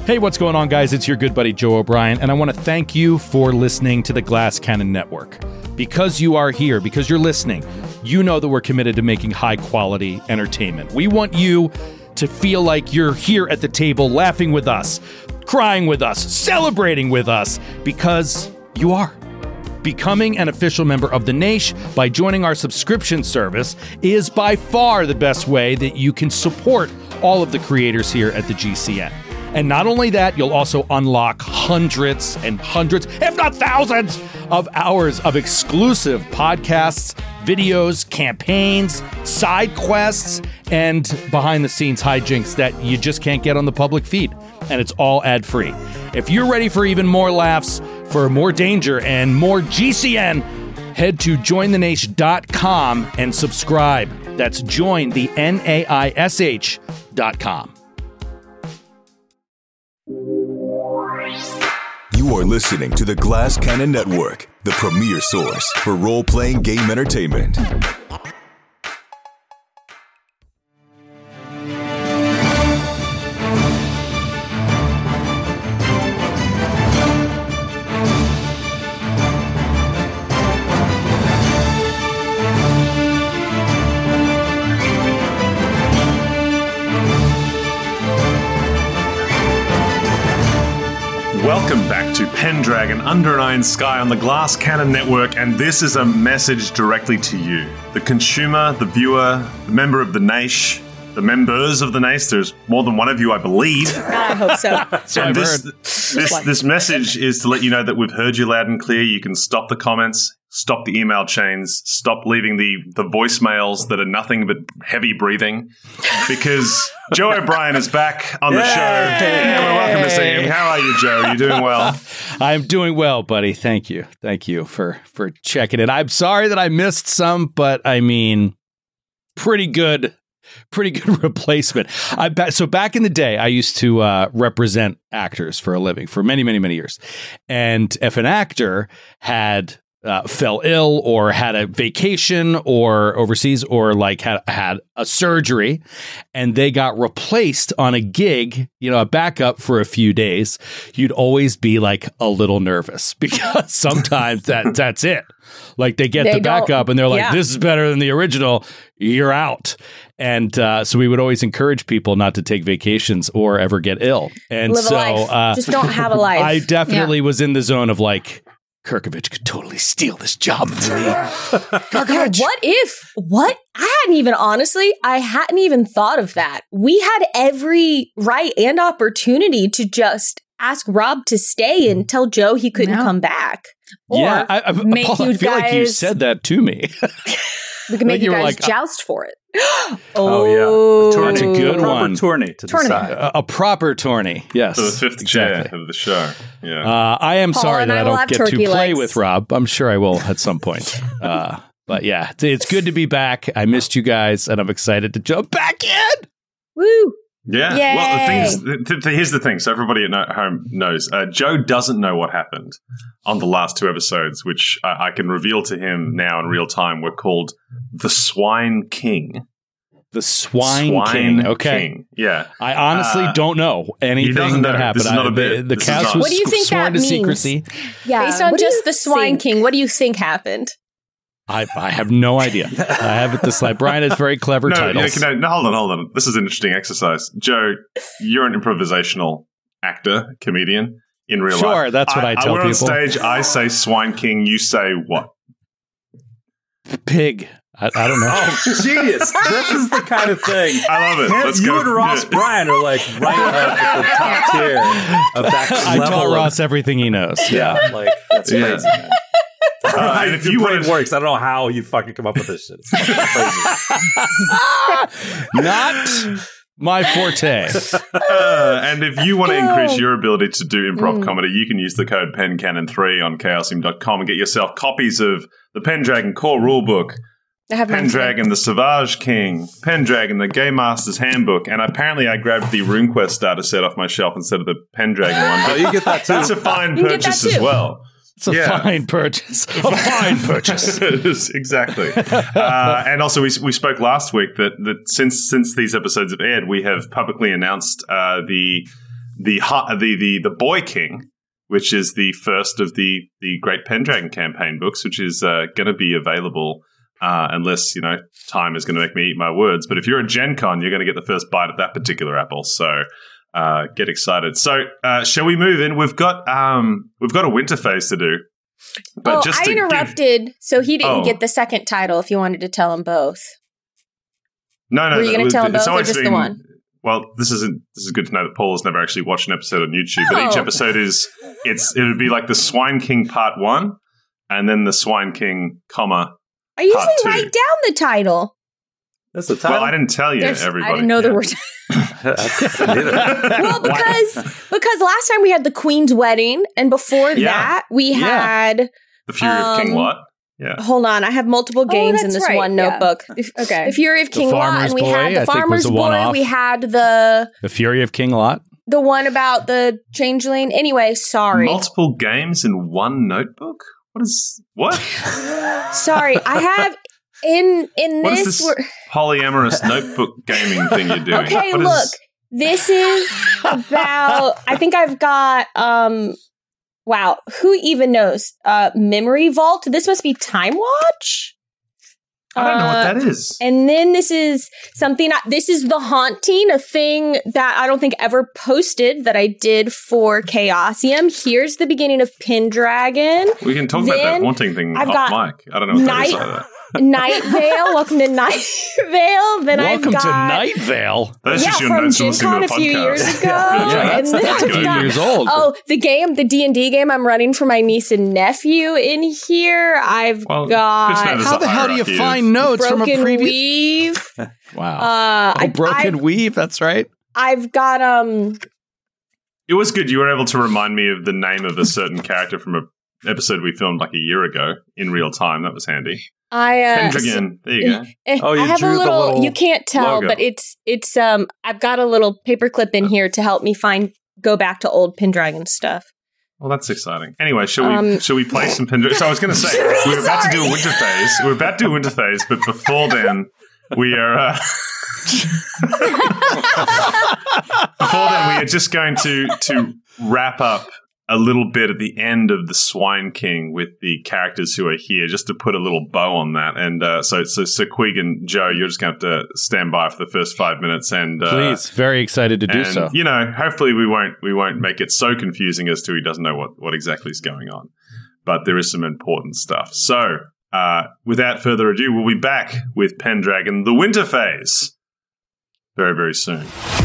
Hey, what's going on, guys? It's your good buddy Joe O'Brien, and I want to thank you for listening to the Glass Cannon Network. Because you are here, because you're listening, you know that we're committed to making high-quality entertainment. We want you to feel like you're here at the table laughing with us, crying with us, celebrating with us, because you are. Becoming an official member of the Naish by joining our subscription service is by far the best way that you can support all of the creators here at the GCN. And not only that, you'll also unlock hundreds and hundreds, if not thousands, of hours of exclusive podcasts, videos, campaigns, side quests, and behind-the-scenes hijinks that you just can't get on the public feed. And it's all ad-free. If you're ready for even more laughs, for more danger, and more GCN, head to jointhenaish.com and subscribe. That's jointhenaish.com. You are listening to the Glass Cannon Network, the premier source for role-playing game entertainment. Welcome back to Pendragon Under an Iron Sky on the Glass Cannon Network, and this is a message directly to you, the consumer, the viewer, the member of the Naish, the members of the Naish. There's more than one of you, I believe. I hope so. And this message is to let you know that we've heard you loud and clear. You can stop the comments, stop the email chains, stop leaving the voicemails that are nothing but heavy breathing, because Joe O'Brien is back on the show. And we're welcome to see him. How are you, Joe? Are you doing well? I'm doing well, buddy. Thank you. Thank you for checking it. I'm sorry that I missed some, but I mean, pretty good replacement. So back in the day, I used to represent actors for a living for many, many, many years. And if an actor had fell ill or had a vacation or overseas or like had a surgery and they got replaced on a gig, a backup for a few days, you'd always be like a little nervous because sometimes that's it. Like they get the backup and they're like, this is better than the original. You're out. And so we would always encourage people not to take vacations or ever get ill. And live a life. Just don't have a life. I definitely was in the zone of like, Kirkovich could totally steal this job from me. Kirkovich. What? I hadn't even thought of that. We had every right and opportunity to just ask Rob to stay and tell Joe he couldn't come back. Or I feel like you said that to me. We can make you guys joust for it. Oh, yeah. That's a good one. Tourney to decide. A proper tourney, yes. So the fifth chair of the show. Yeah. I am sorry that I don't get to play legs with Rob. I'm sure I will at some point. But yeah, it's good to be back. I missed you guys, and I'm excited to jump back in. Woo! Yeah. Yay. Well, here's the thing. So everybody at home knows. Joe doesn't know what happened on the last two episodes, which I can reveal to him now in real time. Were called The Swine King. The Swine King. Okay. King. Yeah. I honestly don't know anything that happened. This is not a bit. The cast was what do you think sworn that to means? secrecy. Yeah. Based on just the Swine King, what do you think happened? I have no idea. I have it this like Brian has very clever titles. No, hold on. This is an interesting exercise. Joe, you're an improvisational actor, comedian in real life. Sure, that's what I tell we're people. On stage, I say Swine King, you say what? Pig. I don't know. Oh, genius. This is the kind of thing. I love it. Let's you go. and Ross Bryan are like right up at the top tier of that I level. tell Ross everything he knows. Yeah, like that's crazy, man. And if your brain works, I don't know how you fucking come up with this shit. It's crazy. Not my forte. And if you want to increase your ability to do improv comedy, you can use the code PENCANNON3 on chaosium.com and get yourself copies of the Pendragon Core Rulebook, Pendragon the Sauvage King, Pendragon the Game Master's Handbook, and apparently I grabbed the RuneQuest starter set off my shelf instead of the Pendragon one. Oh, you get that too. That's a fine purchase as well. It's a fine purchase. A fine purchase. Exactly. And also, we spoke last week that since these episodes have aired, we have publicly announced the the Boy King, which is the first of the Great Pendragon campaign books, which is going to be available unless, time is going to make me eat my words. But if you're at Gen Con, you're going to get the first bite of that particular apple. So get excited. So shall we move in? We've got a winter phase to do. But I interrupted, so he didn't get the second title if you wanted to tell them both. No. Were you going to tell them both or just the one? Well, this is good to know that Paul has never actually watched an episode on YouTube, but each episode it would be like the Swine King Part 1 and then the Swine King, I usually write down the title. That's the title? Well, I didn't tell you, everybody. I didn't know there were Well, because last time we had the Queen's Wedding, and before that we had The Fury of King Lot. Yeah. Hold on, I have multiple games in this one notebook. Okay. The Fury of King Lot, and we had the Farmer's Boy. We had the Fury of King Lot. The one about the changeling. Anyway, sorry. Multiple games in one notebook? What? Sorry, I have in what this. Is this polyamorous notebook gaming thing you're doing? Okay, look. This is about. I think I've got. Wow, who even knows? Memory Vault. This must be Time Watch. I don't know what that is. And then this is something. This is The Haunting, a thing that I don't think ever posted that I did for Chaosium. Here's the beginning of Pendragon. We can talk about that haunting thing off mic. I don't know what that is either. Night Vale. Welcome to Night Vale. Then Welcome to Night Vale. That's just your from notes Gen Con a few years ago. That's 2 years old. Oh, the D&D game I'm running for my niece and nephew in here. I've got. How the hell do you find notes from a previous? Broken Weave. Wow. Broken Weave. That's right. I've got It was good. You were able to remind me of the name of a certain character from an episode we filmed like a year ago in real time. That was handy. Pendragon. There you go. You I have drew a little. the little You can't tell, logo. but it's. I've got a little paperclip in here to help me go back to old Pendragon stuff. Well, that's exciting. Anyway, shall we play some Pendragon? So I was going to say we were about to do a winter phase. We're about to do a winter phase, but before then, we are. Before then, we are just going to wrap up a little bit at the end of the Swine King with the characters who are here, just to put a little bow on that. And so Quig and Joe, you're just going to have to stand by for the first 5 minutes. And please, very excited to do so. Hopefully we won't make it so confusing as to he doesn't know what exactly is going on. But there is some important stuff. So without further ado, we'll be back with Pendragon, the winter phase, very, very soon.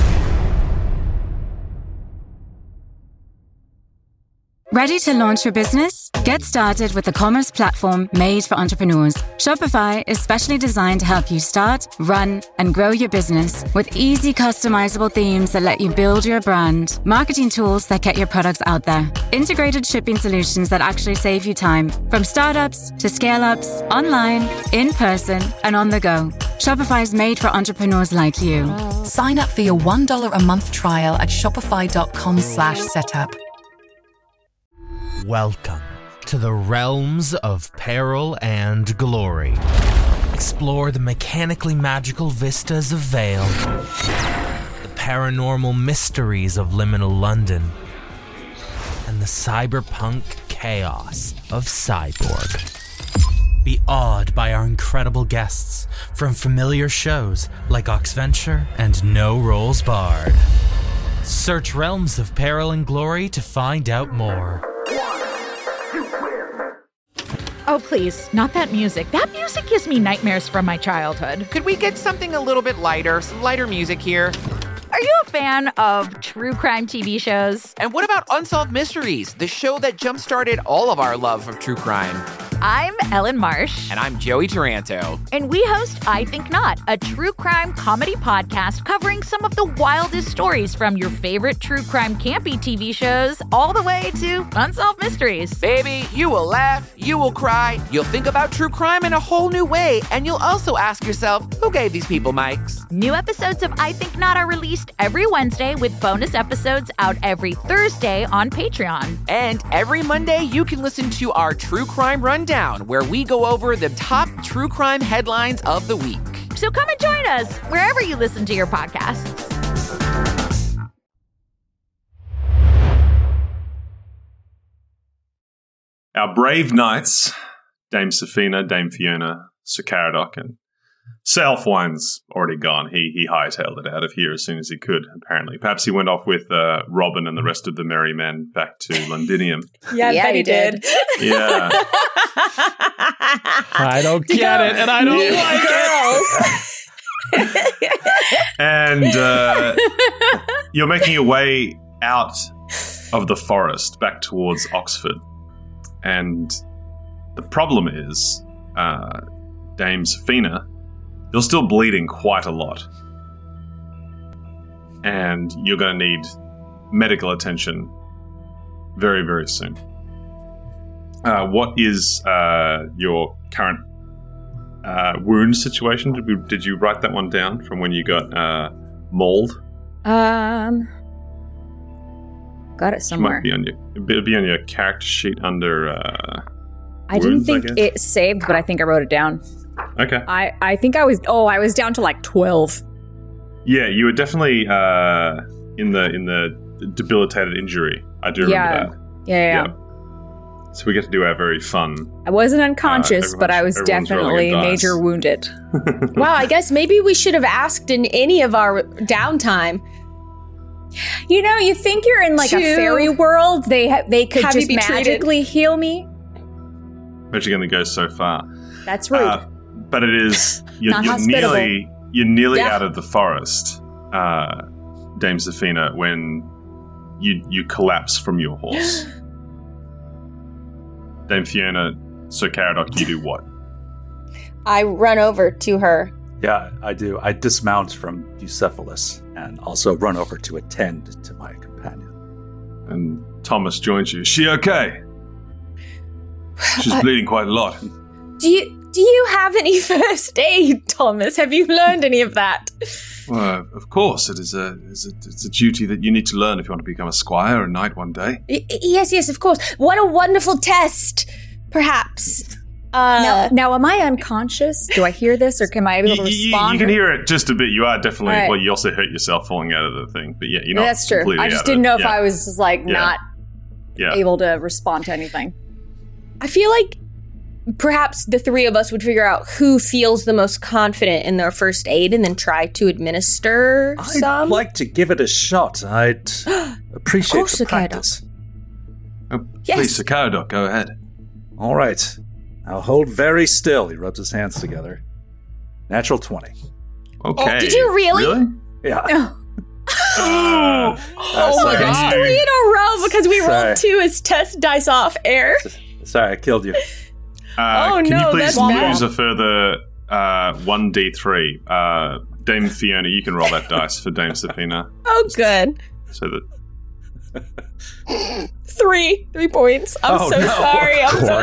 Ready to launch your business? Get started with the commerce platform made for entrepreneurs. Shopify is specially designed to help you start, run, and grow your business with easy customizable themes that let you build your brand, marketing tools that get your products out there, integrated shipping solutions that actually save you time, from startups to scale-ups, online, in person, and on the go. Shopify is made for entrepreneurs like you. Sign up for your $1 a month trial at shopify.com/setup. Welcome to the realms of peril and glory. Explore the mechanically magical vistas of Vale, the paranormal mysteries of liminal London, and the cyberpunk chaos of Cyborg. Be awed by our incredible guests from familiar shows like Oxventure and No Rolls Barred. Search Realms of Peril and Glory to find out more. Oh, please, not that music. That music gives me nightmares from my childhood. Could we get something a little bit lighter, some lighter music here? Are you a fan of true crime TV shows? And what about Unsolved Mysteries, the show that jump-started all of our love of true crime? I'm Ellen Marsh. And I'm Joey Taranto. And we host I Think Not, a true crime comedy podcast covering some of the wildest stories from your favorite true crime campy TV shows all the way to Unsolved Mysteries. Baby, you will laugh, you will cry, you'll think about true crime in a whole new way, and you'll also ask yourself, who gave these people mics? New episodes of I Think Not are released every Wednesday with bonus episodes out every Thursday on Patreon. And every Monday, you can listen to our True Crime Rundown, where we go over the top true crime headlines of the week. So come and join us wherever you listen to your podcasts. our brave knights, Dame Safina, Dame Fiona, Sir Caradoc, and Sir Elfwine's already gone. He hightailed it out of here as soon as he could, apparently. Perhaps he went off with Robin and the rest of the merry men back to Londinium. Yeah, I bet he did. Yeah. I don't get it, and I don't like it. And you're making your way out of the forest back towards Oxford. And the problem is, Dame Safina, you're still bleeding quite a lot. And you're going to need medical attention very, very soon. What is your current wound situation? Did you write that one down from when you got mauled? Got it somewhere. It'll be on your character sheet under I didn't think it saved, but I think I wrote it down. Okay. I think I was down to like 12. Yeah, you were definitely in the debilitated injury. I do remember that. Yeah. So we get to do our very fun. I wasn't unconscious, but I was definitely major wounded. Wow, I guess maybe we should have asked in any of our downtime. You know, you think you're in like a fairy world. They could just magically heal me. But you're going to go so far. That's rude. But it is you're nearly out of the forest, Dame Safina, when you collapse from your horse. Dame Fiona, Sir Caradoc, you do what? I run over to her. Yeah, I do. I dismount from Bucephalus and also run over to attend to my companion. And Thomas joins you. Is she okay? She's bleeding quite a lot. Do you have any first aid, Thomas? Have you learned any of that? Well, of course. It's a duty that you need to learn if you want to become a squire or a knight one day. Yes, of course. What a wonderful test, perhaps. Now, am I unconscious? Do I hear this, or can I be able to respond? You can hear it just a bit. You are definitely... Right. Well, you also hurt yourself falling out of the thing. But yeah, you're not That's true. I just didn't know if I was just not able to respond to anything. I feel like perhaps the three of us would figure out who feels the most confident in their first aid and then try to administer some. I'd like to give it a shot. I'd appreciate the practice. Please, Sir Caradoc, go ahead. All right. I'll hold very still. He rubs his hands together. Natural 20. Okay. Oh, did you really? Yeah. Oh my God. 3 in a row because we rolled 2 as test dice off air. Sorry, I killed you. Can you please lose a further 1d3? Dame Fiona, you can roll that dice for Dame Safina. Oh, good. So that 3 points. I'm so sorry.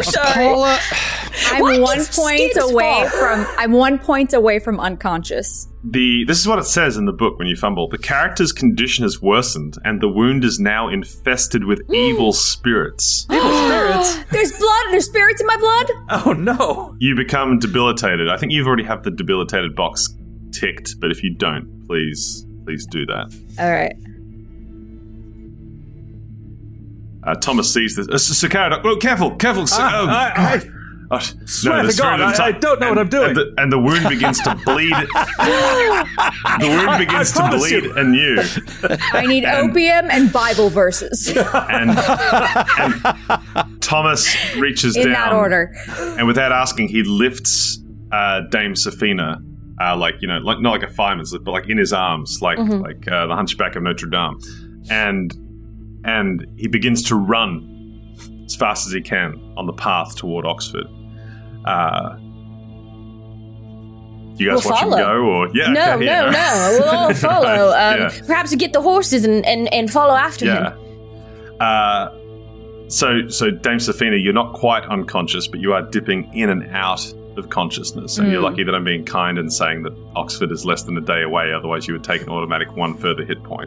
I'm 1 point away from. I'm 1 point away from unconscious. This is what it says in the book when you fumble. The character's condition has worsened, and the wound is now infested with evil spirits. Evil spirits? There's blood. There's spirits in my blood. Oh no! You become debilitated. I think you've already have the debilitated box ticked, but if you don't, please do that. All right. Thomas sees this. Sir Caradoc, oh, careful! I swear to God, I don't know what I'm doing. And the wound begins to bleed. The wound begins to bleed anew. I need opium and Bible verses. And Thomas reaches down. In that order. And without asking, he lifts Dame Safina, like not like a fireman's lift, but like in his arms, like the Hunchback of Notre Dame. And he begins to run as fast as he can on the path toward Oxford. You guys watch him go, or No. We'll all follow. Perhaps we get the horses and follow after him. So Dame Safina, you're not quite unconscious, but you are dipping in and out of consciousness, and you're lucky that I'm being kind and saying that Oxford is less than a day away. Otherwise, you would take an automatic 1 further hit point.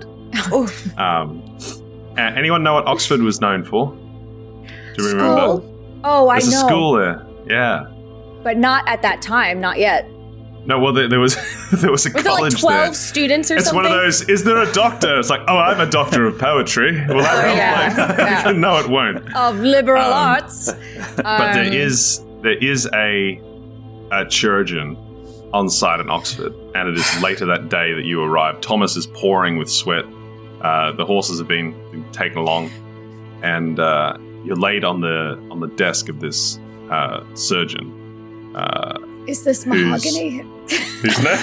Anyone know what Oxford was known for? Do you remember? Oh, I know. There's a school there. Yeah. But not at that time, not yet. No, well, there was a Was college it like 12 there. students or It's something? one of those, is there a doctor? It's like, oh, I'm a doctor of poetry. Will that help? yeah. No, it won't. Of liberal arts. But there is a chirurgeon on site in Oxford, and it is later that day that you arrive. Thomas is pouring with sweat. The horses have been taken along, and you're laid on the desk of this surgeon. Is this mahogany? Whose name?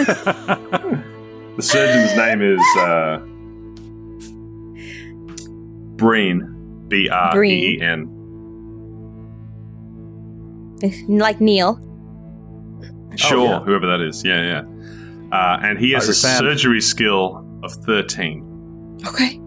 The surgeon's name is Breen. Breen. Like Neil. Sure, whoever that is. Yeah. And he has a surgery skill of 13. Okay.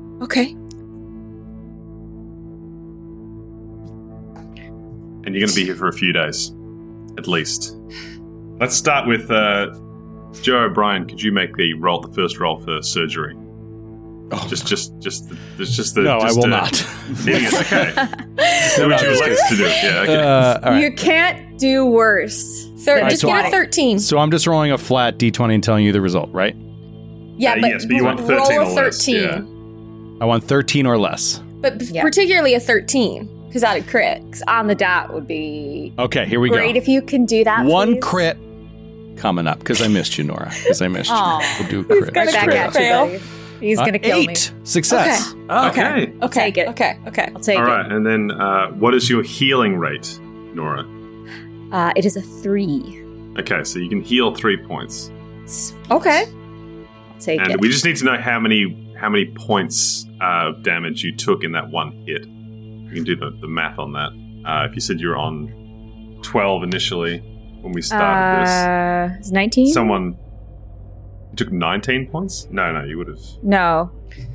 And you're going to be here for a few days, at least. Let's start with Joe O'Brien. Could you make the first roll for surgery? Oh. Just the. No, I will not. Idiot. Okay. So would you like us to do it? Yeah. Okay. All right. You can't do worse. Just get a 13. So I'm just rolling a flat d20 and telling you the result, right? Yeah, but yes, but you want 13 roll or a 13. less. Yeah. I want 13 or less. But particularly a 13, because that'd crit. On the dot would be Okay, here we go. great if you can do that. One please. crit coming up, because I missed you, Nora. Because I missed you. We'll do a crit. Right back at you, buddy. He's gonna kill 8. me. Success. Okay. I'll take it. Okay. I'll take All it. right, and then what is your healing rate, Nora? It is a 3. Okay, so you can heal 3 points. Okay. I'll take And it. we just need to know how many points of damage you took in that one hit. You can do the math on that. If you said you were on 12 initially when we started It's 19? this, someone took 19 points? No, you would have. No.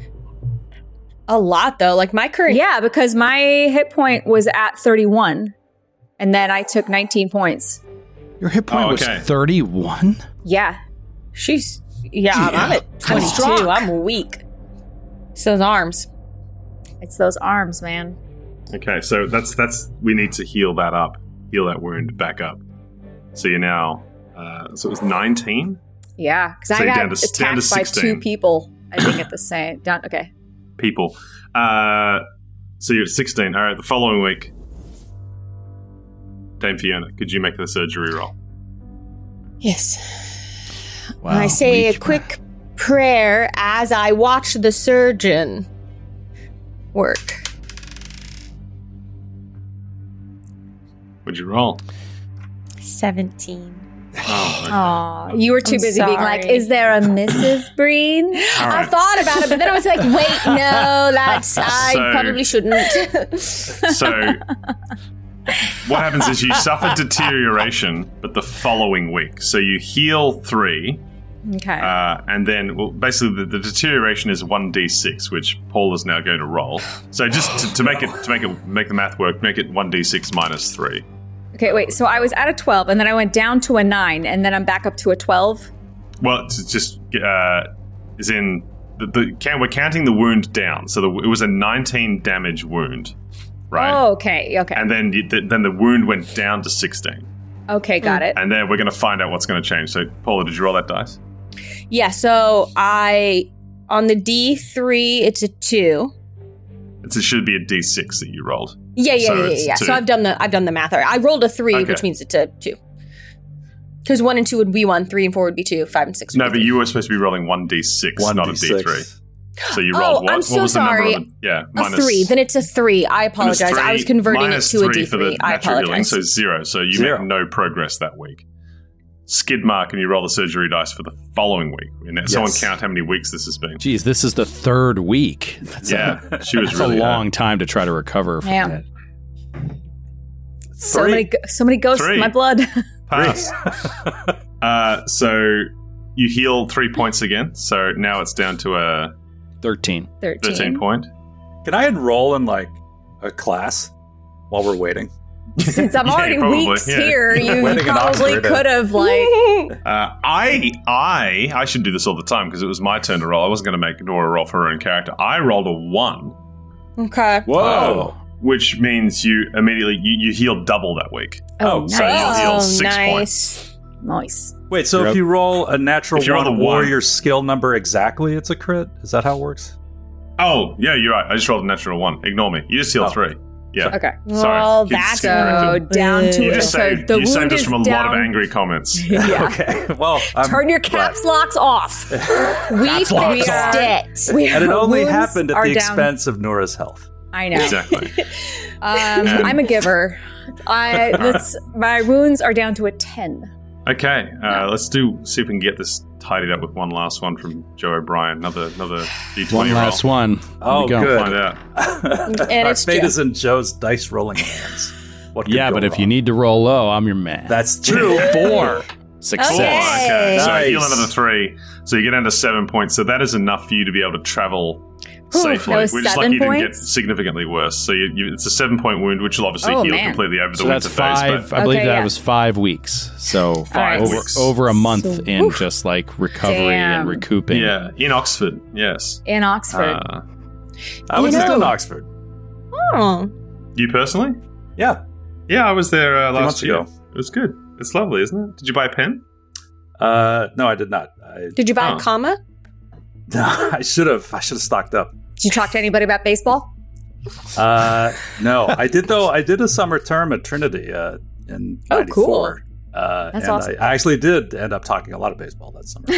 A lot, though. Like my current... Yeah, because my hit point was at 31. And then I took 19 points. Your hit point was 31? Yeah. I'm at 22. strong. I'm weak. It's those arms. It's those arms, man. Okay, so that's we need to heal that up, heal that wound back up. So you're now, so it was 19? Yeah, because So I you're got down to attacked by 16. 2 people, I think, at the same... Okay. People. So you're at 16. All right, the following week, Dame Fiona, could you make the surgery roll? Yes. Wow, I say a leech quick prayer as I watch the surgeon work. What'd you roll? 17. Oh, you were too I'm busy being like, sorry. is there a Mrs. Breen? I thought about it, but then I was like, wait, no, I probably shouldn't. So what happens is you suffer deterioration, but the following week. So you heal 3. Okay. And then, basically, the deterioration is 1d6, which Paul is now going to roll. So just to make the math work, make it 1d6 minus 3. Okay, wait. So I was at a 12, and then I went down to a 9, and then I'm back up to a 12. Well, it's just is in we're counting the wound down. So it was a 19 damage wound, right? Oh, okay. And then the wound went down to 16. Okay, got it. And then we're going to find out what's going to change. So, Paula, did you roll that dice? Yeah, so on the D3, it's a 2. It should be a D6 that you rolled. Yeah. So I've done the math. I rolled a 3, which means it's a 2. Because 1 and 2 would be 1, 3 and 4 would be 2, 5 and 6 would No, be but 3. you were supposed to be rolling 1d6, not a D3. So you rolled what? I'm What so was the number sorry. on the, yeah, A minus 3. Then it's a 3. I minus apologize. 3, I was converting it minus to a 3 for the D3. I natural healing, apologize. so 0. So you make no progress that week. Skid mark, and you roll the surgery dice for the following week. And someone count how many weeks this has been. Geez, this is the 3rd week. She was that's really a long time to try to recover from Yeah. that. So many ghosts 3. in my blood. Pass. So you heal 3 points again. So now it's down to a 13 point. Can I enroll in like a class while we're waiting? Since I'm already weeks here, you Waiting in probably Oxford. could have like. I should do this all the time because it was my turn to roll. I wasn't going to make Nora roll for her own character. I rolled a 1. Okay. Whoa. Which means you immediately you heal double that week. Oh, So you'll heal 6 nice. points. Nice. Wait, so if you roll a natural one or your skill number exactly, it's a crit? Is that how it works? Oh, yeah, you're right. I just rolled a natural 1. Ignore me. You just heal 3. Yeah. Okay. Sorry. Well, that's so down to you it. just saved, So you saved us from a lot of angry comments. Yeah. Okay. Well, turn your caps locks off. We fixed it. And it only happened at the expense of Nora's health. I know. Exactly. I'm a giver. My wounds are down to a 10. Okay, let's see if we can get this tidied up with one last one from Joe O'Brien. Another D20 One last roll. one. Oh, good. good. Find out. And Our it's fate is in Joe's dice rolling hands. What could Yeah, go but if wrong? you need to roll low, I'm your man. That's true. 4. Success. Okay, so Nice. heal another 3. So you get down to 7 points. So that is enough for you to be able to travel safely. that was We're just 7 lucky you didn't get points? significantly worse. So it's a 7-point wound, which will obviously heal man. completely over the So that's winter phase. 5. But I believe Okay, that yeah. was 5 weeks. So 5 over, weeks. over a month in just like recovery Damn. and recouping. yeah, in Oxford, yes. In Oxford. I was still in Oxford. Oh. You personally? Yeah. Yeah, I was there last months year. ago. It was good. It's lovely, isn't it? Did you buy a pen? No, I did not. Did you buy a comma? I should have stocked up. Did you talk to anybody about baseball? No, I did though. I did a summer term at Trinity in '94. Oh, cool. That's and awesome. I actually did end up talking a lot of baseball that summer.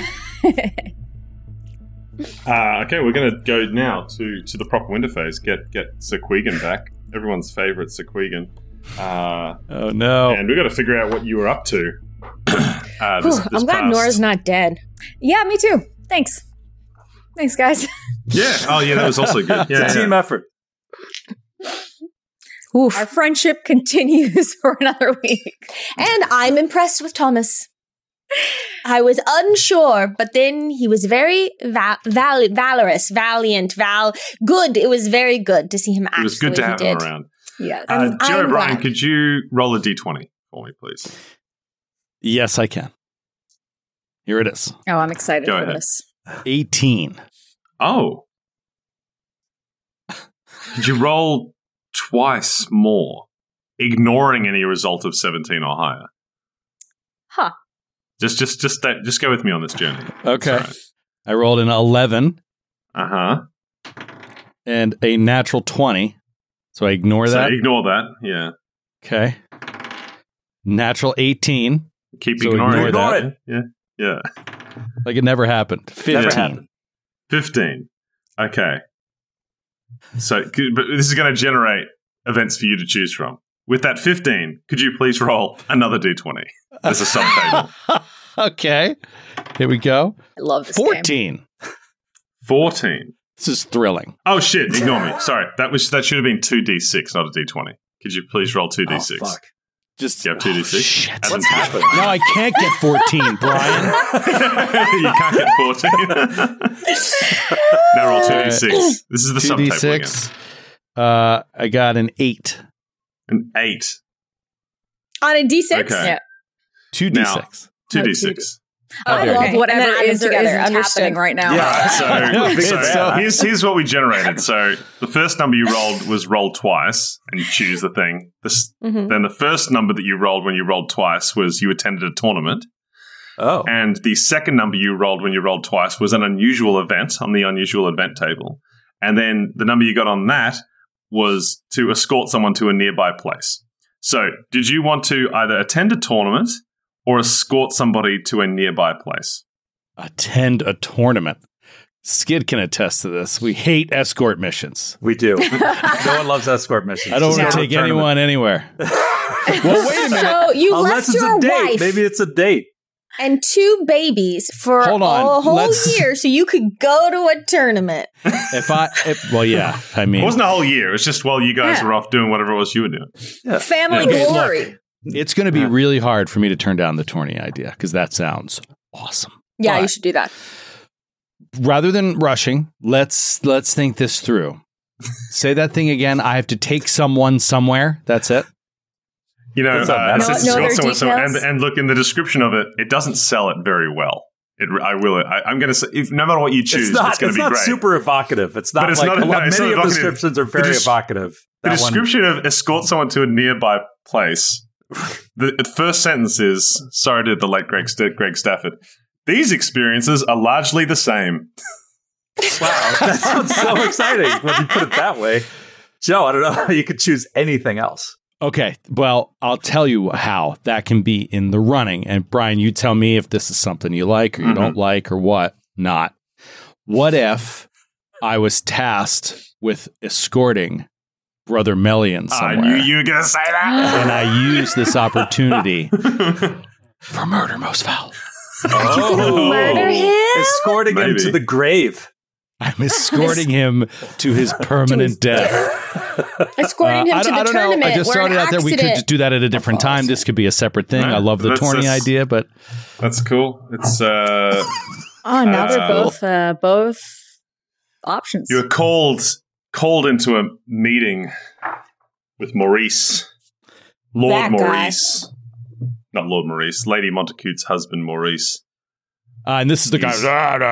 Okay, we're going to go now to the proper winter phase. Get Sequegan back. Everyone's favorite Sequegan. Oh no! And we've got to figure out what you were up to. I'm glad Nora's not dead. Yeah, me too. Thanks, guys. Yeah. Oh, yeah. That was also good. Yeah, It's a team effort. Our friendship continues for another week. And I'm impressed with Thomas. I was unsure, but then he was very valorous, valiant, good. It was very good to see him act. It was good to have him around. Yes. Joe O'Brien, could you roll a d20 for me, please? Yes, I can. Here it is. Oh, I'm excited Go for ahead. this. 18. Oh. Could you roll twice more, ignoring any result of 17 or higher? Huh. Just go with me on this journey. Okay. All right. I rolled an 11 Uh-huh. and a natural 20. So I ignore So that. ignore that. Yeah. Okay. Natural 18. Keep So ignoring ignore that. that. Yeah. Yeah. Like it never happened. 15. Never happened. 15. Okay. So, but this is going to generate events for you to choose from. With that 15, could you please roll another d20 as a subtable? Okay. Here we go. I love this game. 14. 14. This is thrilling. Oh, shit. Ignore me. Sorry. That should have been 2d6, not a d20. Could you please roll 2d6? Oh, fuck. Just You have 2d6? shit. What's happened? No, I can't get 14, Brian. You can't get 14. Now roll 2d6. This is the subtable again. 2d6. I got an 8. An 8. On a D6? Okay. Yeah. 2d6. 2d6. I Okay. love Okay. whatever And then add is them or together. isn't Understood. happening right now. So here's what we generated. So the first number you rolled was roll twice, and you choose the thing. Then the first number that you rolled when you rolled twice was you attended a tournament. Oh. And the second number you rolled when you rolled twice was an unusual event on the unusual event table. And then the number you got on that was to escort someone to a nearby place. So did you want to either attend a tournament or escort somebody to a nearby place? Attend a tournament. Skid can attest to this. We hate escort missions. We do. No one loves escort missions. I don't want Just to go take a tournament. anyone anywhere. Well, wait a minute. So you Unless left it's your a date. wife Maybe it's a date. and 2 babies for Hold on. a whole Let's- year so you could go to a tournament. Well, yeah. I mean, It wasn't a whole year. It was just while you guys Yeah. were off doing whatever it was you were doing. Family Okay, glory. it's going to be really hard for me to turn down the tourney idea because that sounds awesome. Yeah, But you should do that. rather than rushing, let's think this through. Say that thing again. I have to take someone somewhere. That's it. You know, That's not bad. it says No it's got other someone, details? and look in the description of it. It doesn't sell it very well. I'm going to say, no matter what you choose, it's going to be great. super evocative. It's not But it's like not- a lot, no, it's many not of the evocative. descriptions are very The evocative. The That one- description of escort someone to a nearby place the first sentence is, sorry to the late Greg Stafford, these experiences are largely the same. Wow, that sounds so exciting when you put it that way. Joe, I don't know. You could choose anything else. Okay, well, I'll tell you how that can be in the running. And Brian, you tell me if this is something you like or you don't like or what not. What if I was tasked with escorting Brother Melian somewhere? I knew you were going to say that. And I used this opportunity for murder most foul. You gonna murder him? Escorting him to the grave. I'm escorting him to his permanent death. Escorting him to the tournament. I just started out there. We could just do that at a different time. This could be a separate thing. I love the tourney idea, but that's cool. It's now they're both options. You were called into a meeting with Maurice, Lord Maurice, not Lord Maurice, Lady Montecute's husband, Maurice. And this is the guy.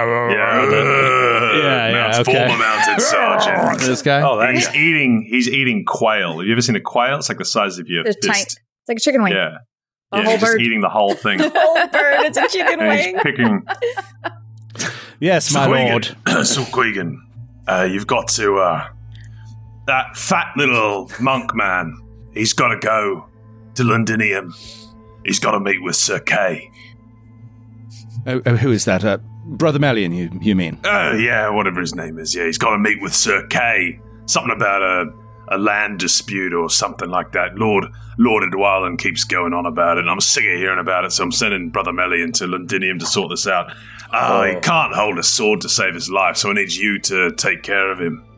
Former mounted sergeant. This guy. Oh, he's eating quail. Have you ever seen a quail? It's like the size of your fist. It's like a chicken wing. Yeah, A whole he's just bird. eating the whole thing. Whole bird. It's a chicken wing. He's picking. Yes, my lord. So Quegan, you've got to that fat little monk man. He's got to go to Londinium. He's got to meet with Sir Kay. Who is that? Brother Melian, you mean? Yeah, whatever his name is. Yeah, he's got to meet with Sir Kay. Something about a land dispute or something like that. Lord Edwallan keeps going on about it, and I'm sick of hearing about it, so I'm sending Brother Melian to Londinium to sort this out. He can't hold a sword to save his life, so I need you to take care of him.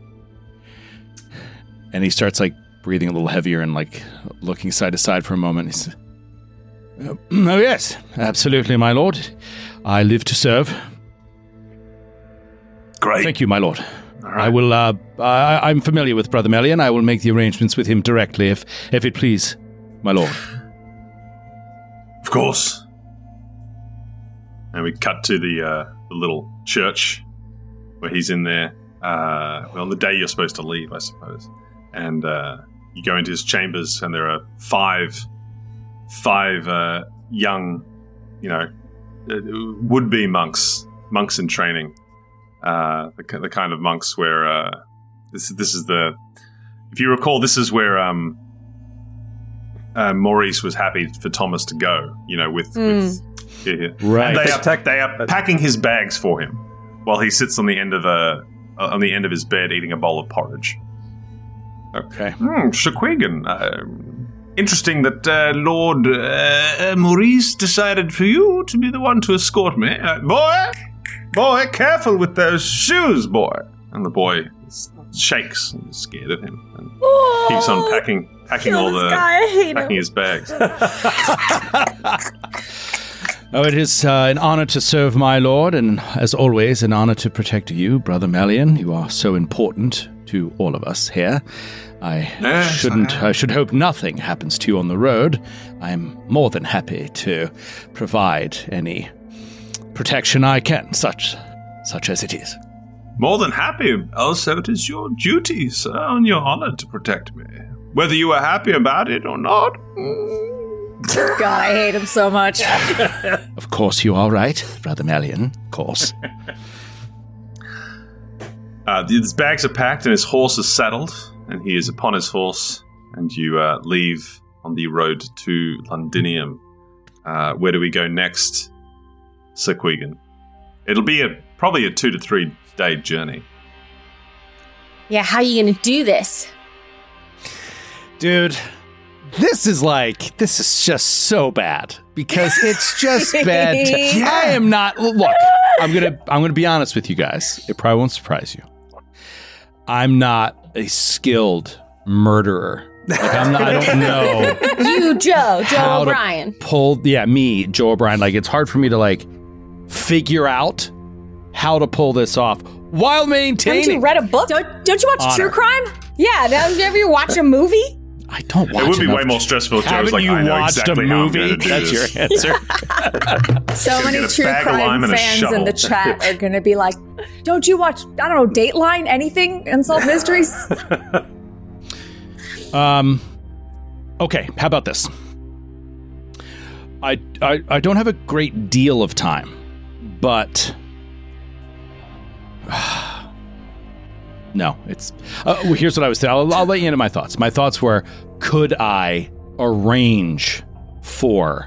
And he starts, like, breathing a little heavier and, like, looking side to side for a moment. He says, oh, yes, absolutely, my lord. I live to serve. Great. Thank you, my lord. All right. I will, I'm familiar with Brother Melian. I will make the arrangements with him directly, if it please, my lord. Of course. And we cut to the little church where he's in there. On the day you're supposed to leave, I suppose. And you go into his chambers, and there are five young, would-be monks in training. The kind of monks where this is the, if you recall, this is where Maurice was happy for Thomas to go. with right. And they are packing his bags for him while he sits on the end of his bed eating a bowl of porridge. Okay. Sir Quegan, interesting that Lord Maurice decided for you to be the one to escort me. Boy, careful with those shoes, boy. And the boy shakes and is scared of him and keeps on packing his bags. It is an honor to serve my lord, and as always, an honor to protect you, Brother Melian. You are so important to all of us here. I should hope nothing happens to you on the road. I am more than happy to provide any protection I can, such as it is. More than happy. Also, it is your duty, sir, and your honor to protect me. Whether you are happy about it or not. God, I hate him so much. Of course you are right, Brother Melian, of course. His bags are packed and his horse is saddled, and he is upon his horse, and you leave on the road to Londinium. Where do we go next, Sir Quegan? It'll be probably a 2 to 3 day journey. Yeah, how are you going to do this? Dude, this is just so bad because it's just bad. I am not. Look, I'm gonna be honest with you guys. It probably won't surprise you. I'm not a skilled murderer. Like I don't know. You, Joe O'Brien. Me, Joe O'Brien. Like it's hard for me to figure out how to pull this off while maintaining. Haven't you read a book? Don't you watch true crime? Yeah. Have you ever watched a movie? I don't watch. It would be way more stressful if Joe's like, I know exactly how I'm going to do this. That's your answer. So many true crime fans in the chat are going to be like, don't you watch, I don't know, Dateline, anything, Unsolved Mysteries? Okay, how about this? I don't have a great deal of time, but no, it's here's what I was saying. I'll let you into my thoughts. My thoughts were, could I arrange for,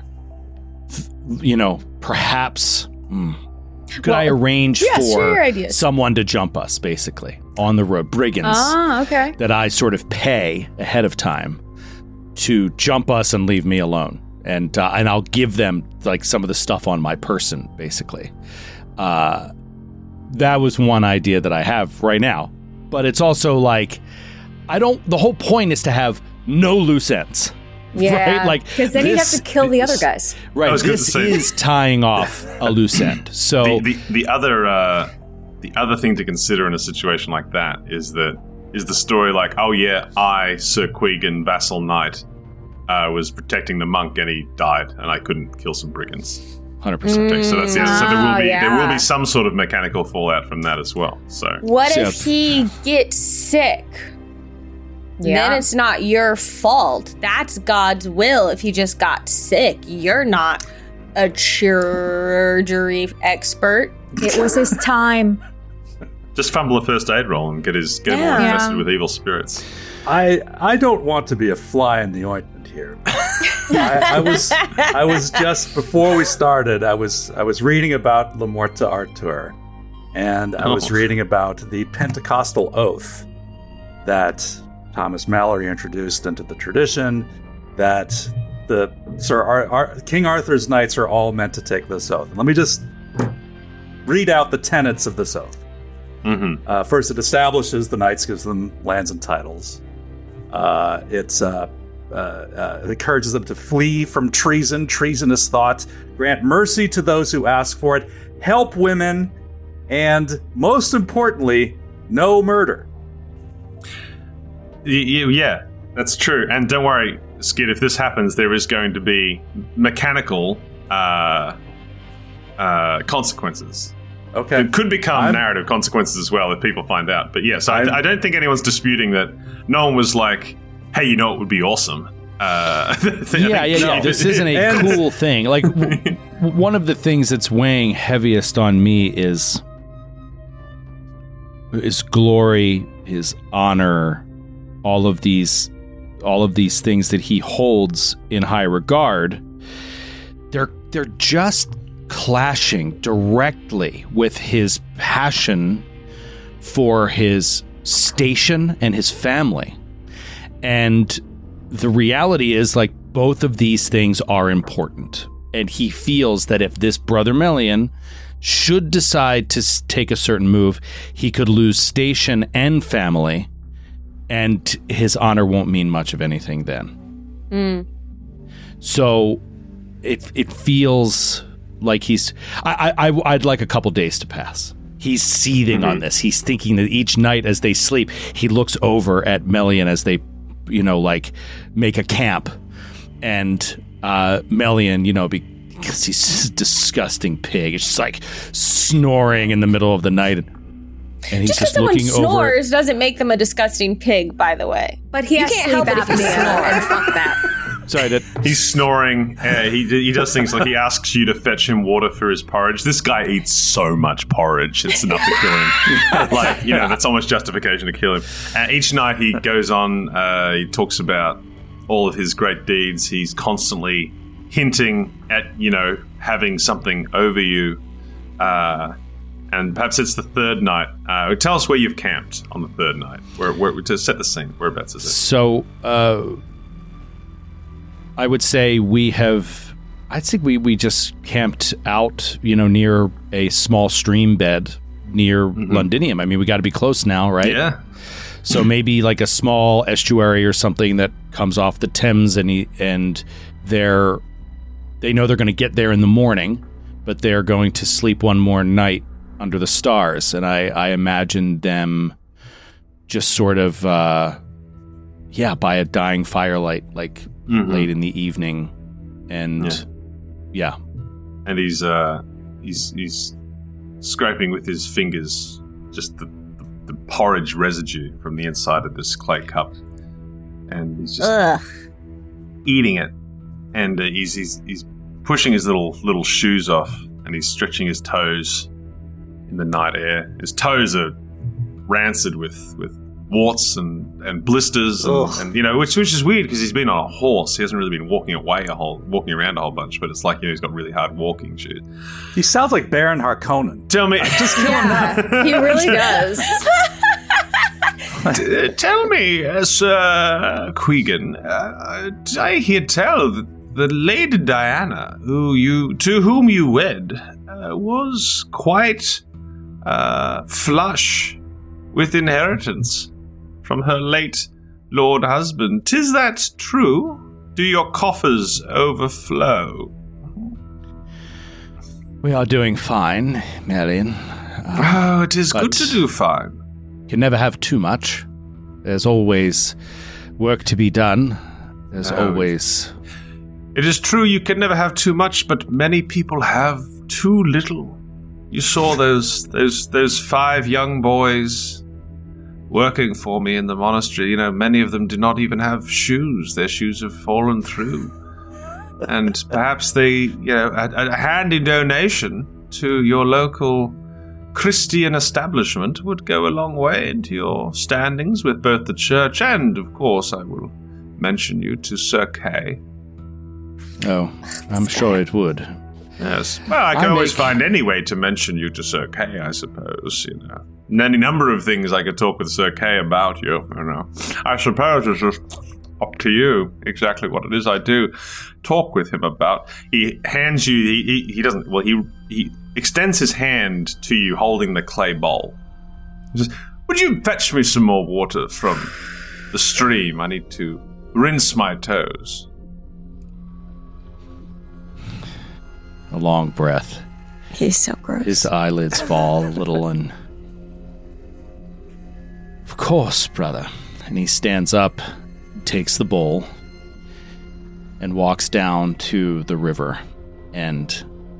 perhaps, could I arrange for someone to jump us, basically, on the road, brigands that I sort of pay ahead of time to jump us and leave me alone. And I'll give them like some of the stuff on my person, basically. That was one idea that I have right now. But it's also like, the whole point is to have no loose ends. Yeah, right? Because then you'd have to kill the other guys. Right, this is tying off a loose end. So the other thing to consider in a situation like that is the story like, oh yeah, I, Sir Quegan, Vassal Knight, was protecting the monk and he died, and I couldn't kill some brigands. 100%. So that's there will be some sort of mechanical fallout from that as well. So what if he gets sick? Then it's not your fault. That's God's will. If he just got sick, you're not a surgery expert. It was his time. Just fumble a first aid roll and get him all infested with evil spirits. I don't want to be a fly in the ointment here. I was just before we started. I was reading about Le Morte Arthur, and I was reading about the Pentecostal oath that Thomas Mallory introduced into the tradition. That King Arthur's knights are all meant to take this oath. And let me just read out the tenets of this oath. Mm-hmm. First, it establishes the knights, gives them lands and titles. It encourages them to flee from treasonous thoughts, grant mercy to those who ask for it, help women, and most importantly, no murder. Yeah, that's true. And don't worry, Skid, if this happens, there is going to be mechanical consequences. Okay. It could become narrative consequences as well if people find out. But yes, I don't think anyone's disputing that. No one was like, hey, you know what would be awesome? This isn't a cool thing. Like, one of the things that's weighing heaviest on me is glory, his honor, all of these things that he holds in high regard. They're just clashing directly with his passion for his station and his family. And the reality is, like, both of these things are important. And he feels that if this Brother Melian should decide to take a certain move, he could lose station and family, and his honor won't mean much of anything then. So it feels like I'd like a couple days to pass. He's seething on this. He's thinking that each night as they sleep, he looks over at Melian as they, make a camp. And Melian, because he's a disgusting pig, it's just like snoring in the middle of the night. And he's just looking over. Just because someone snores doesn't make them a disgusting pig, by the way. But he can't help it if you snore, and fuck that. Sorry, he's snoring. He does things like he asks you to fetch him water for his porridge. This guy eats so much porridge, it's enough to kill him. That's almost justification to kill him. Each night he goes on, he talks about all of his great deeds. He's constantly hinting at, having something over you. And perhaps it's the third night. Tell us where you've camped on the third night. Where to set the scene. Whereabouts is it? So, I would say we just camped out, near a small stream bed near Londinium. I mean, we got to be close now, right? Yeah. So maybe like a small estuary or something that comes off the Thames, and they know they're going to get there in the morning, but they're going to sleep one more night under the stars. And I imagine them just sort of, by a dying firelight, like late in the evening. And and he's scraping with his fingers just the porridge residue from the inside of this clay cup, and he's just eating it. And he's pushing his little shoes off, and he's stretching his toes in the night air. His toes are rancid with warts and blisters, and which is weird because he's been on a horse. He hasn't really been walking around a whole bunch, but it's like he's got really hard walking shoes. He sounds like Baron Harkonnen. Tell me, just kill him now. He really does. Tell me, Sir Quigan, I hear tell that the Lady Diana, to whom you wed, was quite flush with inheritance from her late lord husband. 'Tis that true? Do your coffers overflow? We are doing fine, Marion. It is good to do fine. Can never have too much. There's always work to be done. There's always... It is true you can never have too much, but many people have too little. You saw those 5 young boys working for me in the monastery. Many of them do not even have shoes. Their shoes have fallen through. And perhaps a handy donation to your local Christian establishment would go a long way into your standings with both the church and, of course, I will mention you to Sir Kay. Oh, I'm sure it would. Yes. Well, I can always find any way to mention you to Sir Kay, I suppose, And any number of things I could talk with Sir Kay about you, I suppose it's just up to you exactly what it is I do talk with him about. He hands you, he doesn't, well, he extends his hand to you holding the clay bowl. He says, would you fetch me some more water from the stream? I need to rinse my toes. A long breath. He's so gross. His eyelids fall a little and... Of course, brother. And he stands up, takes the bowl, and walks down to the river. And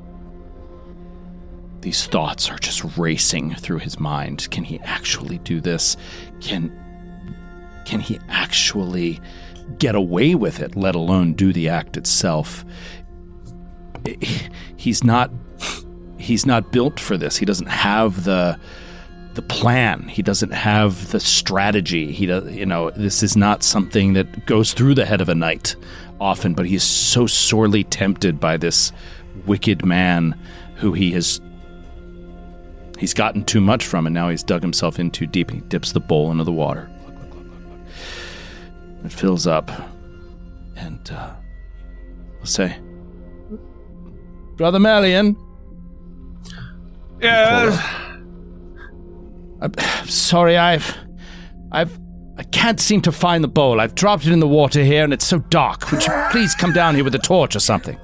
these thoughts are just racing through his mind. Can he actually do this? Can he actually get away with it, let alone do the act itself? He's not built for this. He doesn't have the plan. He doesn't have the strategy. This is not something that goes through the head of a knight often, but he's so sorely tempted by this wicked man who he's gotten too much from, and now he's dug himself in too deep. He dips the bowl into the water. It fills up, and we'll say, Brother Marion. Yes. I'm sorry, I can't seem to find the bowl. I've dropped it in the water here, and it's so dark. Would you please come down here with a torch or something?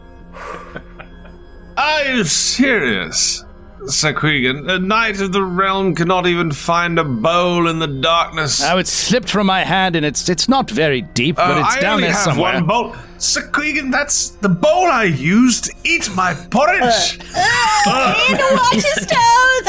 Are you serious, Sir Quigan? A knight of the realm cannot even find a bowl in the darkness. Oh, it slipped from my hand, and it's not very deep, but it's down there somewhere. I only have one bowl. Sir Quigan, that's the bowl I used to eat my porridge. I need to wash his toes.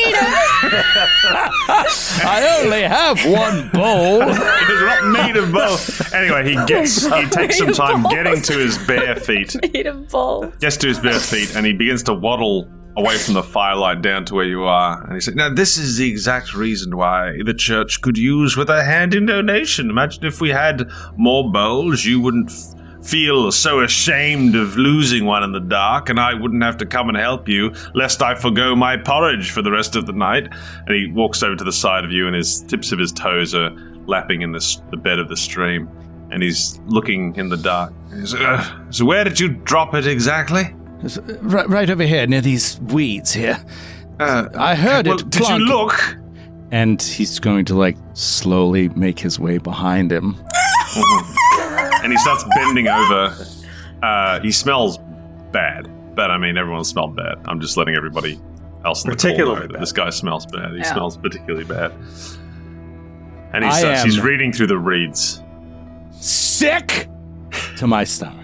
I hate him. I only have one bowl. It is not made of both. Anyway, he takes some time getting to his bare feet. Made of bowl. Gets to his bare feet, and he begins to waddle away from the firelight down to where you are. And he said, now, this is the exact reason why the church could use with a hand-in donation. Imagine if we had more bowls, you wouldn't feel so ashamed of losing one in the dark, and I wouldn't have to come and help you, lest I forgo my porridge for the rest of the night. And he walks over to the side of you, and his tips of his toes are lapping in the bed of the stream. And he's looking in the dark. He says, so where did you drop it exactly? Right over here, near these weeds here. I heard it. Did you look? And he's going to, slowly make his way behind him. And he starts bending over. He smells bad. But, everyone smelled bad. I'm just letting everybody else in the call know that this guy smells bad. He smells particularly bad. And he's reading through the reeds. Sick to my stomach.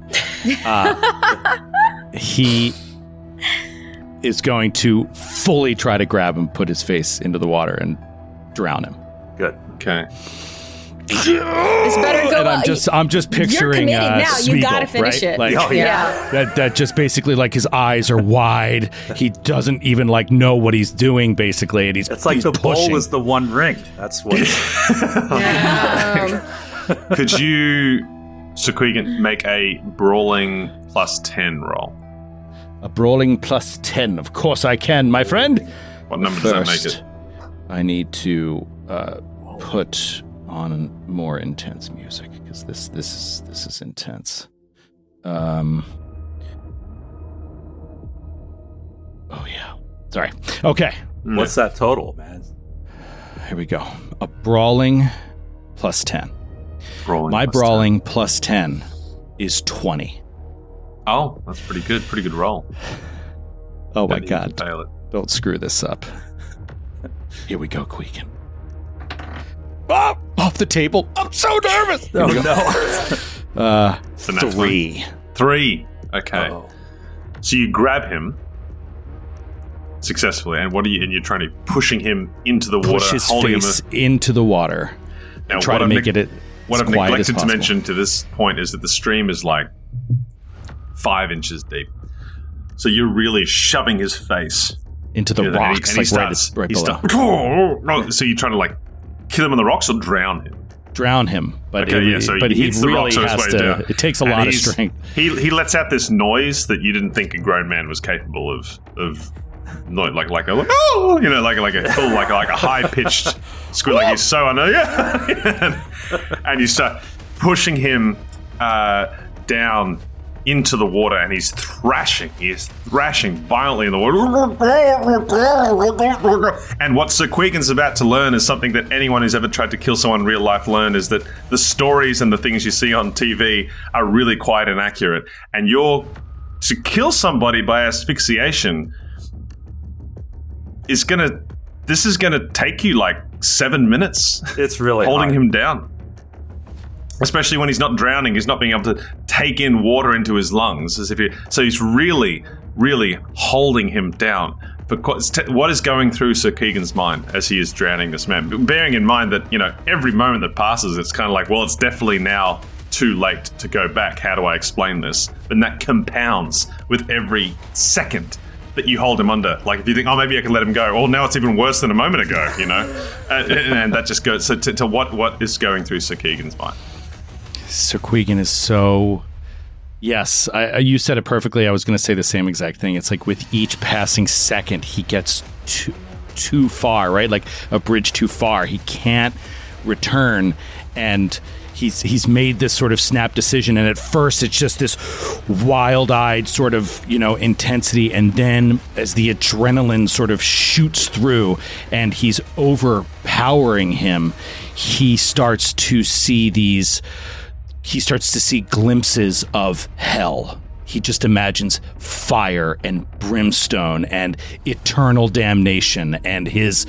He is going to fully try to grab him, put his face into the water, and drown him. Good. Okay. This better go. And I'm just picturing. You're committed now. Spiegel, you gotta finish right? it. Like, that just basically like his eyes are wide. He doesn't even like know what he's doing basically, and it's like the pushing. bowl is the One Ring. That's what. Could you, Sir Queegan, make a brawling +10 roll? A brawling +10. Of course I can, my friend. What number does that make it? I need to put on more intense music because this is intense. Oh yeah. Sorry. Okay. What's that total, man? Here we go. A brawling +10. My brawling +10 is 20. Oh, that's pretty good. Pretty good roll. Oh my God. Don't screw this up. Here we go, Queegan. Oh, off the table. I'm so nervous. Oh, no. 3. 3. Okay. Oh. So you grab him successfully, and you're trying to pushing him into the water, push his holding face him into the water. Now, try to make it what as I've quiet neglected as to possible. mention to this point is that the stream is like 5 inches deep. So you're really shoving his face into the rocks, right below. So you're trying to like kill him on the rocks or drown him? Drown him, but so but he hits the really rocks on his has way to. down. It takes a lot of strength. He lets out this noise that you didn't think a grown man was capable of like a high pitched squeal, like he's so and you start pushing him down into the water, and he's thrashing. He is thrashing violently in the water. And what Sir Queegan's about to learn is something that anyone who's ever tried to kill someone in real life learned, is that the stories and the things you see on TV are really quite inaccurate. And to kill somebody by asphyxiation this is gonna take you like 7 minutes. It's really holding hard. him down. Especially when he's not drowning, he's not being able to take in water into his lungs, so he's really, really holding him down. What is going through Sir Queegan's mind as he is drowning this man? Bearing in mind that, every moment that passes, it's kind of like, well, it's definitely now too late to go back. How do I explain this? And that compounds with every second that you hold him under. Like, if you think, oh, maybe I can let him go. Well, now it's even worse than a moment ago, and that just goes to what is going through Sir Queegan's mind. Sir Queegan is so... Yes, you said it perfectly. I was going to say the same exact thing. It's like with each passing second, he gets too far, right? Like a bridge too far. He can't return, and he's made this sort of snap decision, and at first it's just this wild-eyed sort of, intensity, and then as the adrenaline sort of shoots through and he's overpowering him, he starts to see glimpses of hell. He just imagines fire and brimstone and eternal damnation and his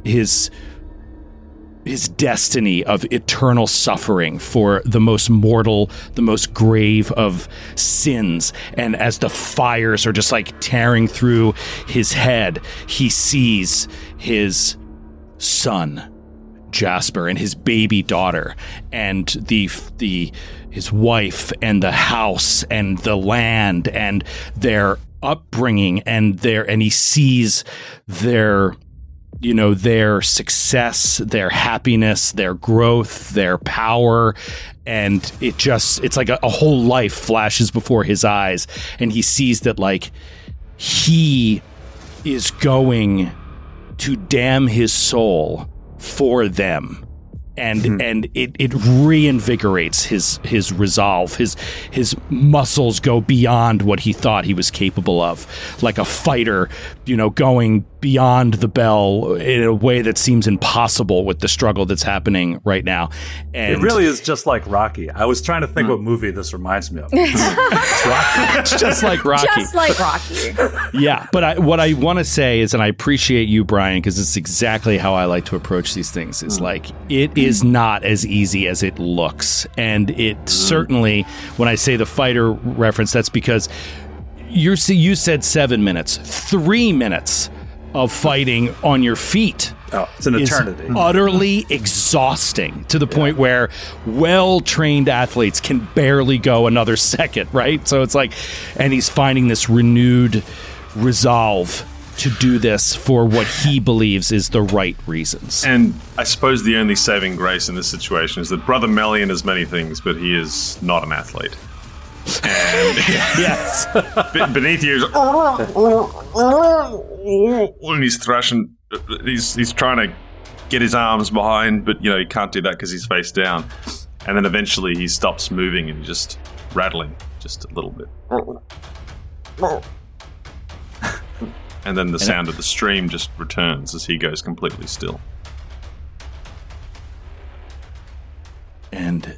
destiny of eternal suffering for the most mortal, the most grave of sins. And as the fires are just like tearing through his head, he sees his son, Jasper, and his baby daughter, and his wife, and the house, and the land, and their upbringing, and he sees their success, their happiness, their growth, their power, and it's like a whole life flashes before his eyes, and he sees that like he is going to damn his soul for them, and it reinvigorates his resolve. His muscles go beyond what he thought he was capable of, like a fighter, going beyond the bell in a way that seems impossible with the struggle that's happening right now. And it really is just like Rocky. I was trying to think what movie this reminds me of. It's Rocky. It's just like Rocky. Just like Rocky. Yeah, but what I want to say is, and I appreciate you, Brian, because it's exactly how I like to approach these things, is like, it is not as easy as it looks. And it certainly, when I say the fighter reference, that's because you said 7 minutes, 3 minutes of fighting on your feet Oh, it's an eternity. Utterly exhausting to the point where well-trained athletes can barely go another second, right? So it's like, and he's finding this renewed resolve to do this for what he believes is the right reasons. And I suppose the only saving grace in this situation is that Brother Melian is many things, but he is not an athlete. And yes, beneath you, and he's thrashing. He's trying to get his arms behind, but he can't do that because he's face down. And then eventually he stops moving and just rattling just a little bit. And then the sound of the stream just returns as he goes completely still. And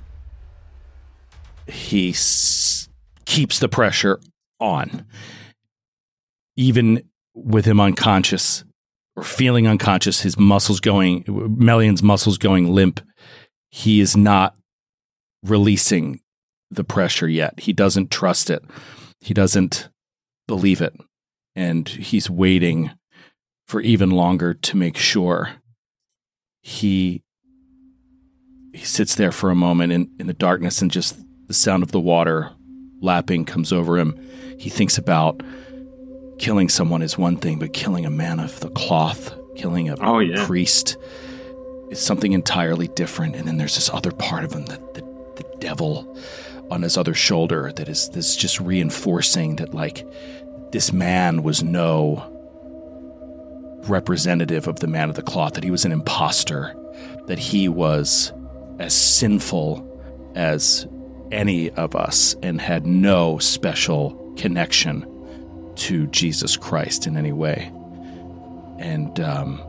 he keeps the pressure on. Even with him unconscious or feeling unconscious, Melian's muscles going limp, he is not releasing the pressure yet. He doesn't trust it. He doesn't believe it. And he's waiting for even longer to make sure. He sits there for a moment in the darkness, and just the sound of the water lapping comes over him. He thinks about killing someone is one thing, but killing a man of the cloth, killing a priest is something entirely different. And then there's this other part of him, the devil on his other shoulder, that is just reinforcing that, like, this man was no representative of the man of the cloth, that he was an imposter, that he was as sinful as any of us and had no special connection to Jesus Christ in any way. And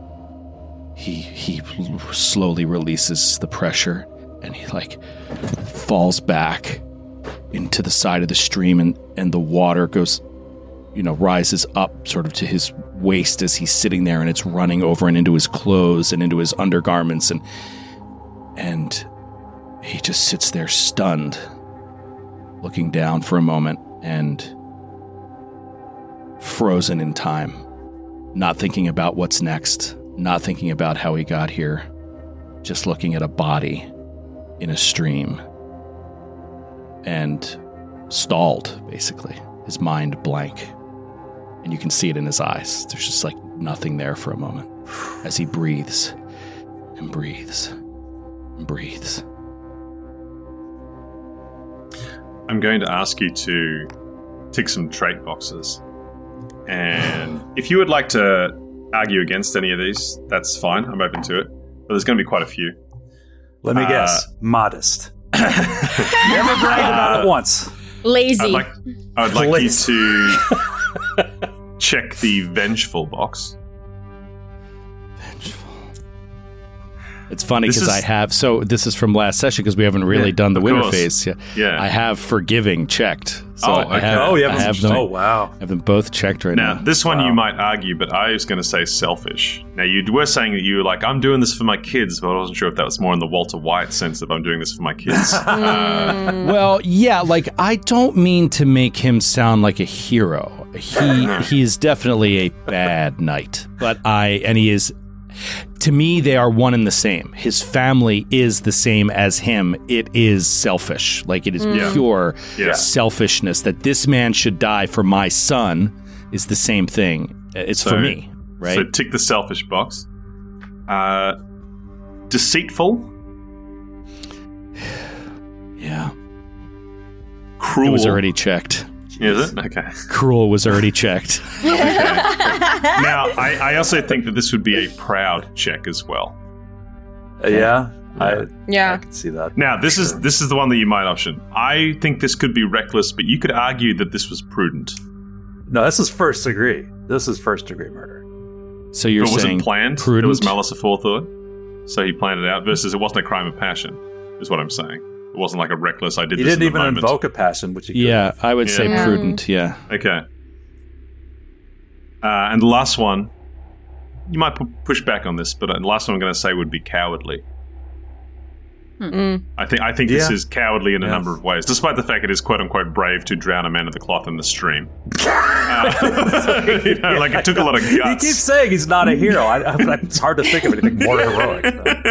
he slowly releases the pressure, and he falls back into the side of the stream, and the water goes, rises up sort of to his waist as he's sitting there, and it's running over and into his clothes and into his undergarments, and he just sits there stunned, looking down for a moment and frozen in time, not thinking about what's next, not thinking about how he got here, just looking at a body in a stream and stalled, basically, his mind blank. And you can see it in his eyes. There's just nothing there for a moment as he breathes and breathes and breathes. I'm going to ask you to tick some trait boxes. And if you would like to argue against any of these, that's fine. I'm open to it. But there's going to be quite a few. Let me guess. Modest. Never bragged about it once. Lazy. I would like you to check the vengeful box. Vengeful. It's funny because this is from last session because we haven't really done the winter phase. Yeah. I have forgiving checked. So okay. I have them. Oh, wow. I have them both checked right now. Now, this one you might argue, but I was going to say selfish. Now, you were saying that you were like, I'm doing this for my kids, but I wasn't sure if that was more in the Walter White sense of I'm doing this for my kids. Well, yeah, I don't mean to make him sound like a hero. He is definitely a bad knight, and he is. To me, they are one and the same. His family is the same as him. It is selfish. It is pure selfishness that this man should die for my son is the same thing. It's for me, right? So tick the selfish box. Deceitful. Yeah. Cruel. It was already checked. Is it? Okay. Cruel was already checked. Okay. Now, I also think that this would be a proud check as well. I can see that. Now, this is the one that you might option. I think this could be reckless, but you could argue that this was prudent. No, this is first degree. This is first degree murder. So you're saying was it planned? Prudent? It was malice aforethought. So he planned it out versus it wasn't a crime of passion, is what I'm saying. It wasn't like a reckless, I did he this in the didn't even moment. invoke a passion, which he could. Yeah, I would say prudent, yeah. Okay. And the last one, you might push back on this, but the last one I'm going to say would be cowardly. I think this is cowardly in a number of ways, despite the fact it is quote unquote brave to drown a man of the cloth in the stream. Like it took a lot of guts. He keeps saying he's not a hero. It's hard to think of anything more heroic.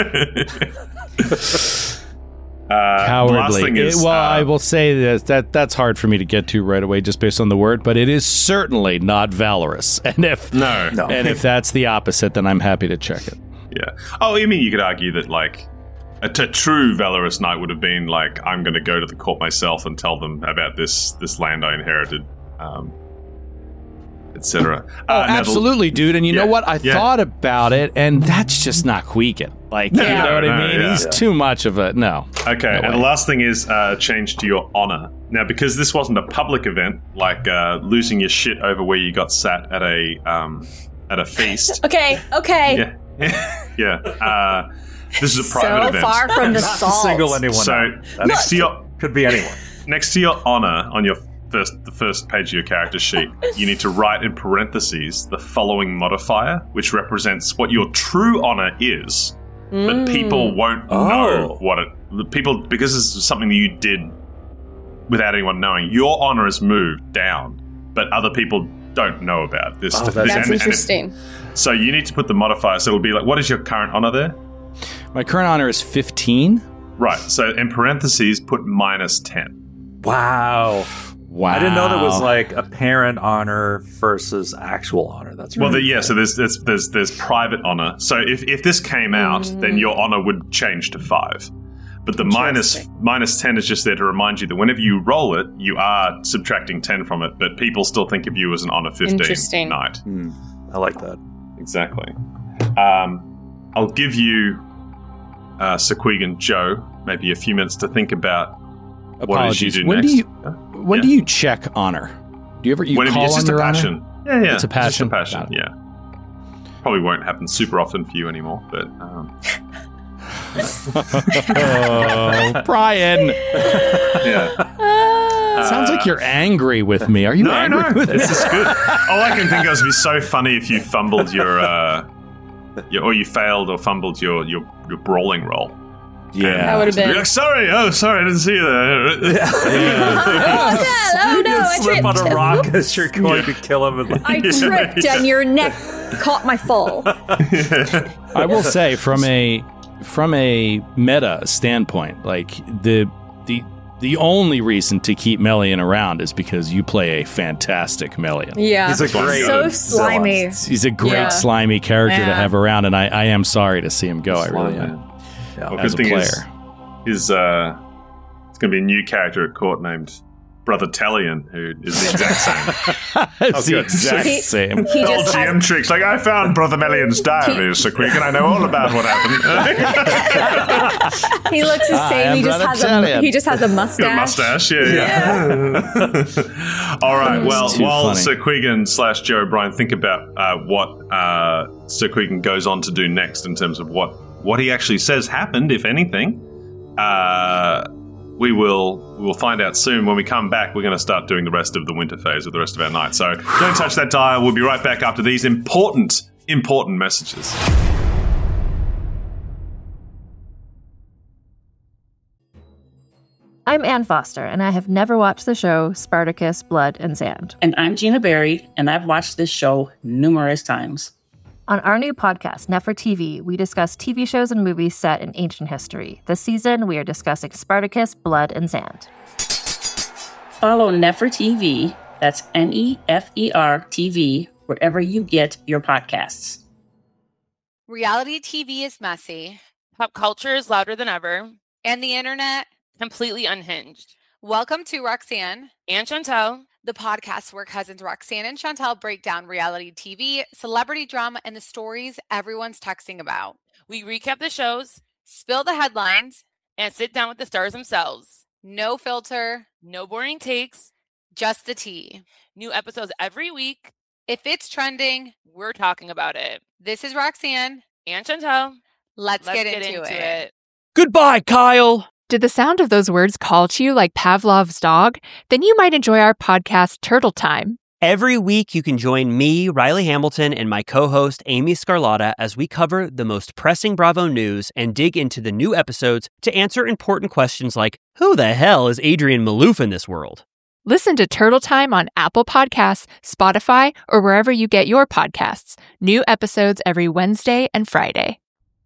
Cowardly. I will say that's hard for me to get to right away just based on the word, but it is certainly not valorous. And if if that's the opposite, then I'm happy to check it. Yeah. Oh, I mean, you could argue that like a true valorous knight would have been like, I'm going to go to the court myself and tell them about this land I inherited, etc. Absolutely, dude. And you know what? I thought about it, and that's just not Qui-Gon. Like, you know what I mean? He's too much of a Okay, and the last thing is change to your honor. Now, because this wasn't a public event, like losing your shit over where you got sat at a feast. Okay. Yeah. This is a private event. So far from the salt. Single anyone. So next to your could be anyone. Next to your honor on the first page of your character sheet, you need to write in parentheses the following modifier, which represents what your true honor is, but people won't know what it. People, because this is something that you did without anyone knowing, your honor is moved down, but other people don't know about this. That's interesting. So you need to put the modifier. So it'll be like, what is your current honor there? My current honor is 15. Right. So in parentheses, put -10. Wow. I didn't know there was like a parent honor versus actual honor. That's right. Well, so there's private honor. So if this came out, then your honor would change to 5. But the -10 is just there to remind you that whenever you roll it, you are subtracting 10 from it, but people still think of you as an honor 15 knight. I like that. Exactly. I'll give you, Sir Qui-Gon Joe, maybe a few minutes to think about what it is you do next. When do you check honor? Do you ever call it's just on a your passion. Honor? Yeah. It's a passion. Just a passion. Yeah. Probably won't happen super often for you anymore, but. Oh, Brian. Sounds like you're angry with me. Are you angry with me? This is good. All I can think of is it'd be so funny if you fumbled or you failed or fumbled your brawling roll. Yeah, that would have been. Like, sorry, I didn't see you there. Oh no, I slip tripped. on a rock as you're going to kill him. I tripped and your neck caught my fall. I will say, from a meta standpoint, like the only reason to keep Melian around is because you play a fantastic Melian. Yeah, he's a great, so slimy. He's a great slimy character to have around, and I am sorry to see him go. I really am. Yeah. Well, as a player, it's going to be a new character at court named Brother Talion, who is the exact same. It's the exact same. He old GM tricks. Like, I found Brother Melian's diary, Sir Qui-Gon. I know all about what happened. He looks the same. He just has a mustache. A mustache, yeah. All right. Well, while Sir Qui-Gon / Joe O'Brien think about what Sir Qui-Gon goes on to do next in terms of what he actually says happened, if anything, we will find out soon. When we come back, we're going to start doing the rest of the winter phase of the rest of our night. So don't touch that dial. We'll be right back after these important messages. I'm Ann Foster, and I have never watched the show Spartacus, Blood and Sand. And I'm Gina Berry, and I've watched this show numerous times. On our new podcast, Nefer-TV, we discuss TV shows and movies set in ancient history. This season, we are discussing Spartacus, Blood and Sand. Follow Nefer-TV, that's NEFER-TV, wherever you get your podcasts. Reality TV is messy. Pop culture is louder than ever. And the internet, completely unhinged. Welcome to Roxanne and Chantel, the podcast where cousins Roxanne and Chantel break down reality TV, celebrity drama, and the stories everyone's texting about. We recap the shows, spill the headlines, and sit down with the stars themselves. No filter, no boring takes, just the tea. New episodes every week. If it's trending, we're talking about it. This is Roxanne and Chantel. Let's get into it. Goodbye, Kyle. Did the sound of those words call to you like Pavlov's dog? Then you might enjoy our podcast, Turtle Time. Every week, you can join me, Riley Hamilton, and my co-host, Amy Scarlatta, as we cover the most pressing Bravo news and dig into the new episodes to answer important questions like, who the hell is Adrian Malouf in this world? Listen to Turtle Time on Apple Podcasts, Spotify, or wherever you get your podcasts. New episodes every Wednesday and Friday.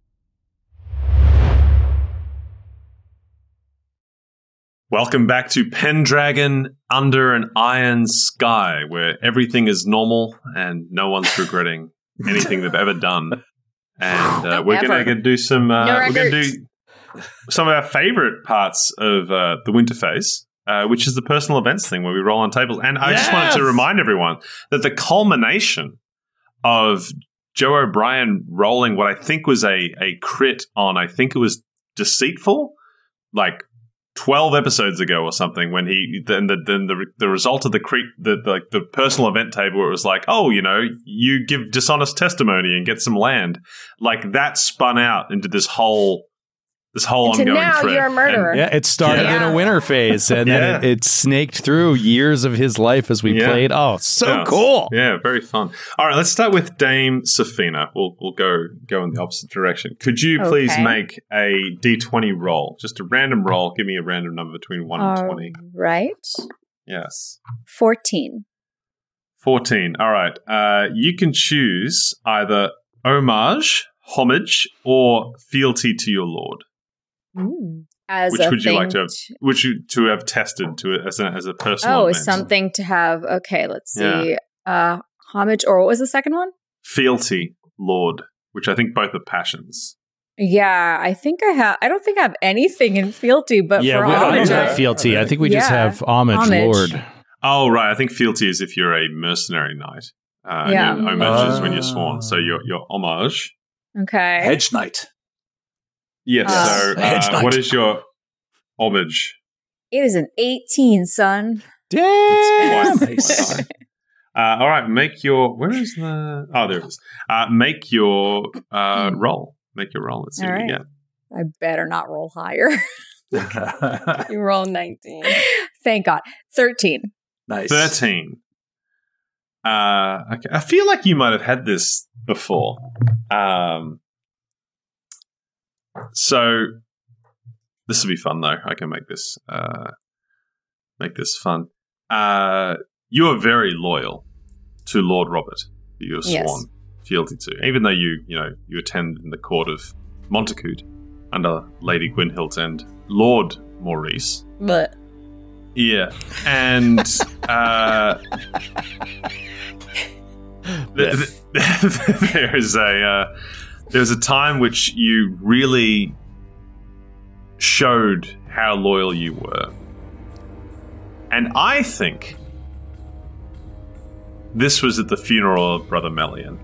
Welcome back to Pendragon Under an Iron Sky, where everything is normal and no one's regretting anything they've ever done. And we're going to do some. We're going to do some of our favorite parts of the winter phase, which is the personal events thing where we roll on tables. And I just wanted to remind everyone that the culmination of Joe O'Brien rolling what I think was a crit on, I think it was Deceitful, like 12 episodes ago or something, when the result of the personal event table where it was like, oh, you give dishonest testimony and get some land, like that spun out into this whole ongoing now thread. You're a murderer. It started in a winter phase, and then it snaked through years of his life as we played. Oh, cool. Yeah, very fun. All right, let's start with Dame Safina. We'll go in the opposite direction. Could you please make a D20 roll? Just a random roll. Give me a random number between 1 and 20. Right. Yes. 14. 14. All right. You can choose either homage, or fealty to your lord. As which a would you thing like to have? To have tested as a personal? Oh, event? something to have. Okay, let's see. Homage, or what was the second one? Fealty, lord, which I think both are passions. Yeah, I think I have. I don't think I have anything in fealty, but for we homage, don't have fealty. I think we just have homage, lord. Oh, right. I think fealty is if you're a mercenary knight. Homage is when you're sworn. So your homage. Okay. Hedge knight. Yes. So what is your homage? It is an 18, son. Damn. Nice. All right. Make your. Where is the? Oh, there it is. Make your roll. Make your roll. Let's see what you get. I better not roll higher. You roll 19. Thank God. 13. Nice. 13. Okay. I feel like you might have had this before. So this will be fun, though. I can make this fun. You are very loyal to Lord Robert, who you are sworn fealty to, even though you attend in the court of Montacute under Lady Gwynhild and Lord Maurice. But yeah, and there's a time which you really showed how loyal you were. And I think this was at the funeral of Brother Melian.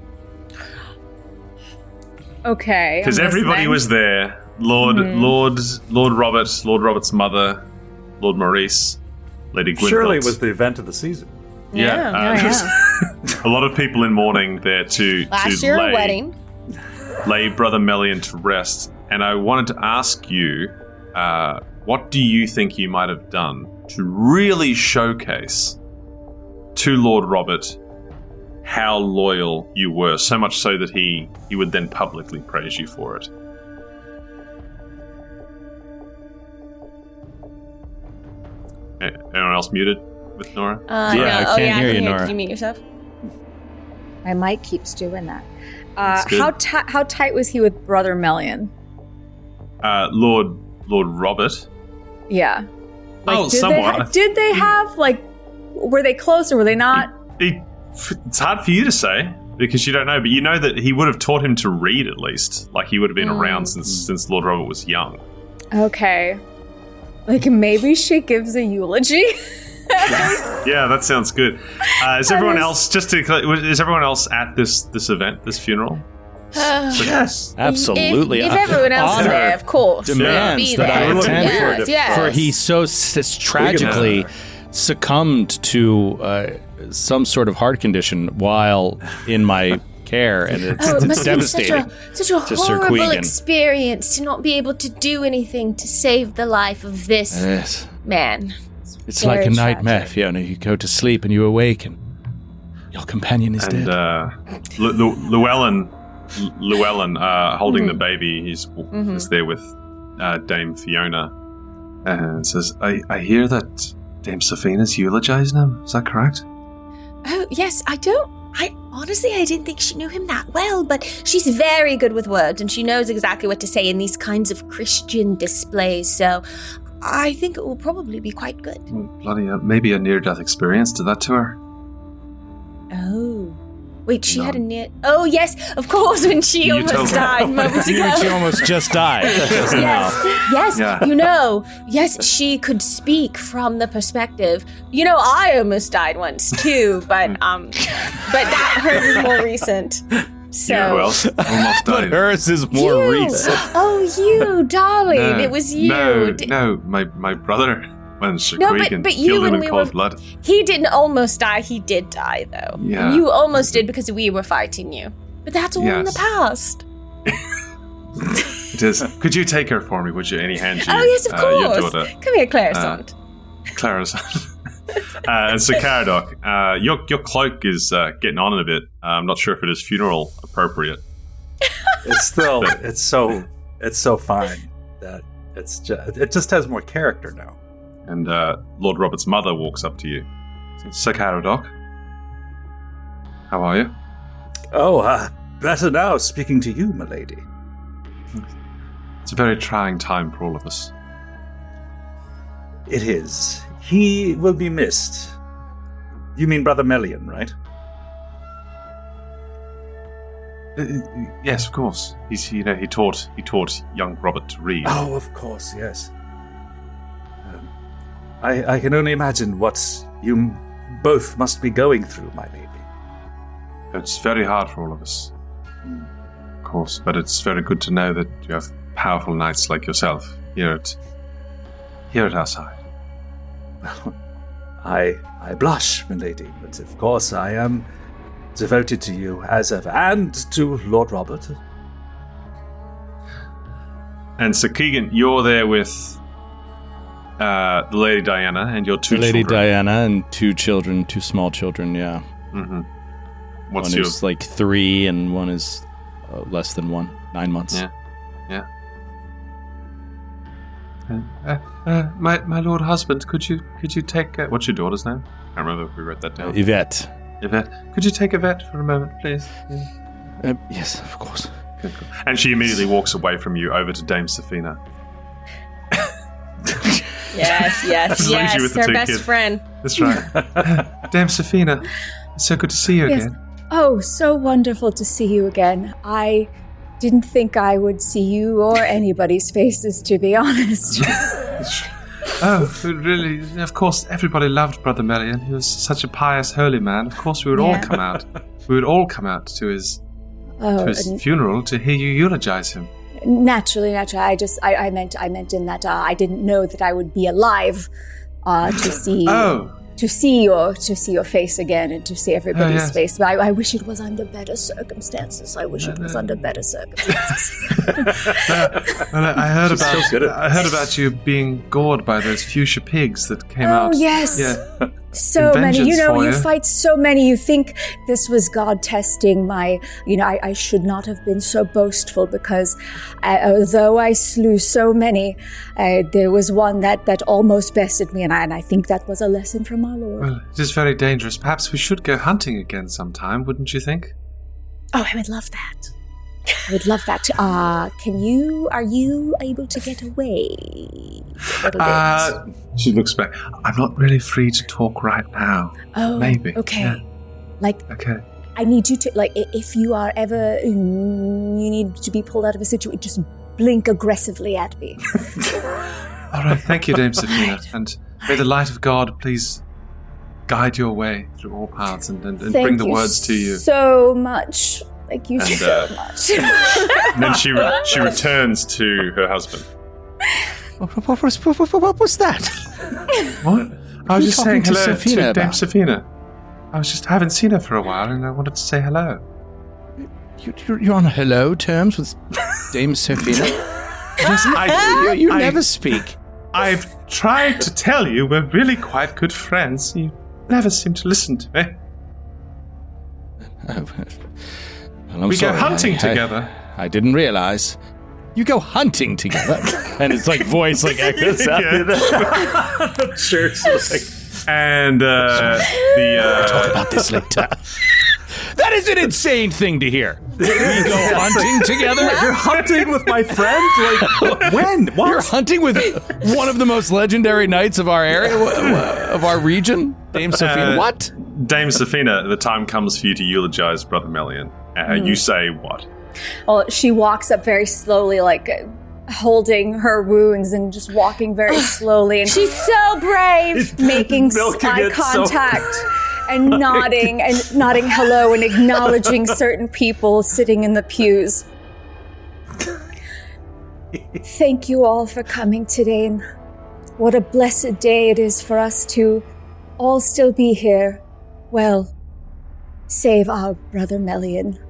Okay. Because everybody was there. Lord Robert, Lord Robert's mother, Lord Maurice, Lady Gwynhild. Surely it was the event of the season. A lot of people in mourning there to a wedding. Lay Brother Melian to rest. And I wanted to ask you, what do you think you might have done to really showcase to Lord Robert how loyal you were, so much so that he would then publicly praise you for it? Anyone else muted with Nora? I can't hear you, Nora. Can you mute yourself? My mic keeps doing that. How tight was he with Brother Melian? Lord Robert. Yeah. Somewhat. Did they have, were they close or were they not? It's hard for you to say because you don't know, but you know that he would have taught him to read at least. Like he would have been around since Lord Robert was young. Okay. Maybe she gives a eulogy. Yeah, that sounds good. Is everyone else is everyone else at this event, this funeral? Yes, absolutely. If everyone else is there, of course, demands that I attend for he so tragically succumbed to some sort of heart condition while in my care, and it's devastating. Such a horrible experience to not be able to do anything to save the life of this man. It's like a nightmare, Fiona. You go to sleep and you awaken, Your companion is dead. Llewellyn, holding the baby, is there with Dame Fiona, and says, I hear that Dame Safina's eulogizing him. Is that correct? Oh, yes, I honestly didn't think she knew him that well, but she's very good with words, and she knows exactly what to say in these kinds of Christian displays, so I think it will probably be quite good. Bloody hell, maybe a near-death experience did that to her. Oh. Wait, she had a near... Oh, yes, of course, when she almost died moments ago. When she almost just died. Yes, yes, she could speak from the perspective. I almost died once, too, but that hers is more recent. So. Yeah, well, almost died. But hers is more recent. Oh, you, darling. It was you. No, my brother... When Shaquille killed him in cold blood. He didn't almost die. He did die, though. Yeah. You almost did because we were fighting you. But that's all in the past. It is. Could you take her for me? Would you? Any hand you? Oh, yes, of course. Your daughter. Come here, Clarisont. And so, Caradoc, your cloak is getting on in a bit. I'm not sure if it is funeral appropriate. It's still, it's so fine that it just has more character now. And Lord Robert's mother walks up to you. Sir Caradoc, how are you? Oh, better now, speaking to you, my lady. It's a very trying time for all of us. It is. He will be missed. You mean Brother Melian, right? Yes, of course. He taught young Robert to read. Oh, of course, yes. I can only imagine what you both must be going through, my lady. It's very hard for all of us, of course, but it's very good to know that you have powerful knights like yourself here at our side. Well, I blush, my lady, but of course I am devoted to you as ever, and to Lord Robert. And Sir Keegan, you're there with the Lady Diana and your two children. Lady Diana and two small children, yeah. Mm-hmm. One is like 3 and one is less than 9 months. Yeah. My lord husband, could you take... what's your daughter's name? I can't remember if we wrote that down. Yvette. Could you take Yvette for a moment, please? Yeah. Yes, of course. Good. And she immediately walks away from you over to Dame Safina. Yes, her best friend. That's right. Dame Safina, it's so good to see you again. Oh, so wonderful to see you again. I didn't think I would see you or anybody's faces, to be honest. Oh, really? Of course, everybody loved Brother Melian. He was such a pious, holy man. Of course, we would all come out. We would all come out to his funeral to hear you eulogize him. Naturally. I meant in that I didn't know that I would be alive to see your face again and to see everybody's face. But I wish it was under better circumstances. Well, I heard about you being gored by those fuchsia pigs that came out. Oh yes. Yeah. So many, you fight so many. You think this was God testing my, I should not have been so boastful because although I slew so many, there was one that almost bested me, and I think that was a lesson from our Lord. Well, it is very dangerous. Perhaps we should go hunting again sometime, wouldn't you think? Oh, I would love that. I would love that. Are you able to get away a little bit? She looks back. I'm not really free to talk right now. Oh, maybe. Okay. Yeah. Okay. I need you to, if you are ever, you need to be pulled out of a situation, just blink aggressively at me. All right. Thank you, Dame Safina. And may the light of God please guide your way through all paths and bring the words to you. So much. Thank you so much. And then she returns to her husband. What was that? What? I was just saying hello to Dame about? Safina. I haven't seen her for a while, and I wanted to say hello. You're on hello terms with Dame Safina? Yes, you never speak. I've tried to tell you we're really quite good friends. You never seem to listen to me. Well, we go hunting together. I didn't realize. You go hunting together. And it's like voice like echoes out. The church is like... And we'll talk about this later. That is an insane thing to hear. We go hunting together? You're hunting with my friends? Like, when? What? You're hunting with one of the most legendary knights of our area, of our region? Dame Safina. What? Dame Safina, the time comes for you to eulogize Brother Melian. You say what? Well, she walks up very slowly, like holding her wounds and just walking very slowly. And she's so brave. Making eye contact. And nodding hello and acknowledging certain people sitting in the pews. Thank you all for coming today, and what a blessed day it is for us to all still be here. Well, save our Brother Melian.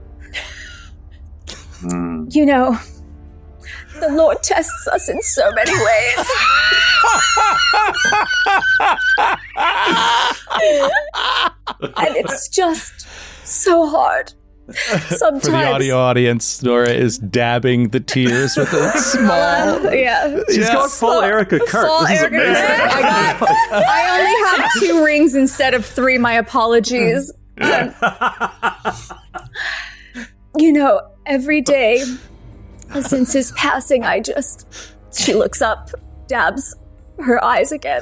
You know, the Lord tests us in so many ways. And it's just so hard. Sometimes. For the audio audience, Nora is dabbing the tears with a small... She's going full Erica Kurt. This is amazing. I only have 2 rings instead of 3. My apologies. You know, every day since his passing, she looks up, dabs her eyes again.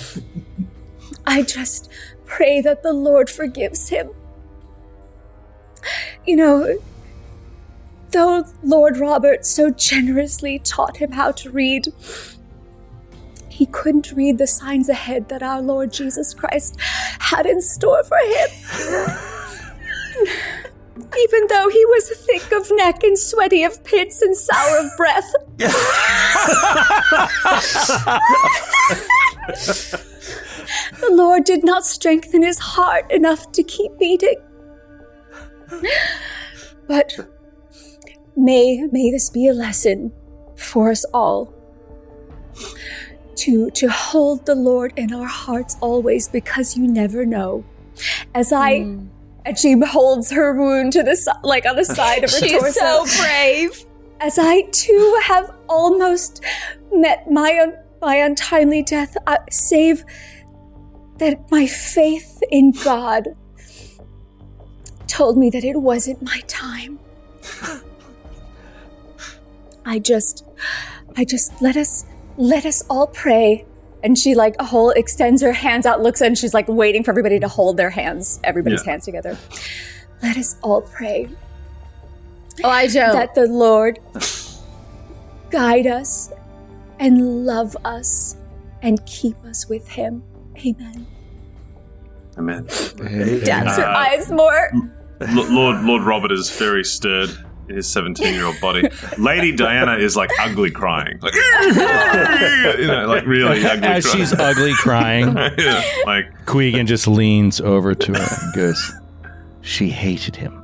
I just pray that the Lord forgives him. You know, though Lord Robert so generously taught him how to read, he couldn't read the signs ahead that our Lord Jesus Christ had in store for him. Even though he was thick of neck and sweaty of pits and sour of breath. The Lord did not strengthen his heart enough to keep beating. But may this be a lesson for us all. To hold the Lord in our hearts always, because you never know. And she holds her wound to the like on the side of her torso. She's so brave. As I too have almost met my untimely death, save that my faith in God told me that it wasn't my time. I just let us all pray. And she extends her hands out, looks, and she's like waiting for everybody to hold everybody's hands together. Let us all pray. Oh, I don't. That the Lord guide us and love us and keep us with him. Amen. Amen. Dabs her eyes more. Lord Robert is very stirred in his 17-year-old body. Lady Diana is like ugly crying. Like, like really ugly As crying. she's ugly crying, like Quegan just leans over to her and goes, she hated him.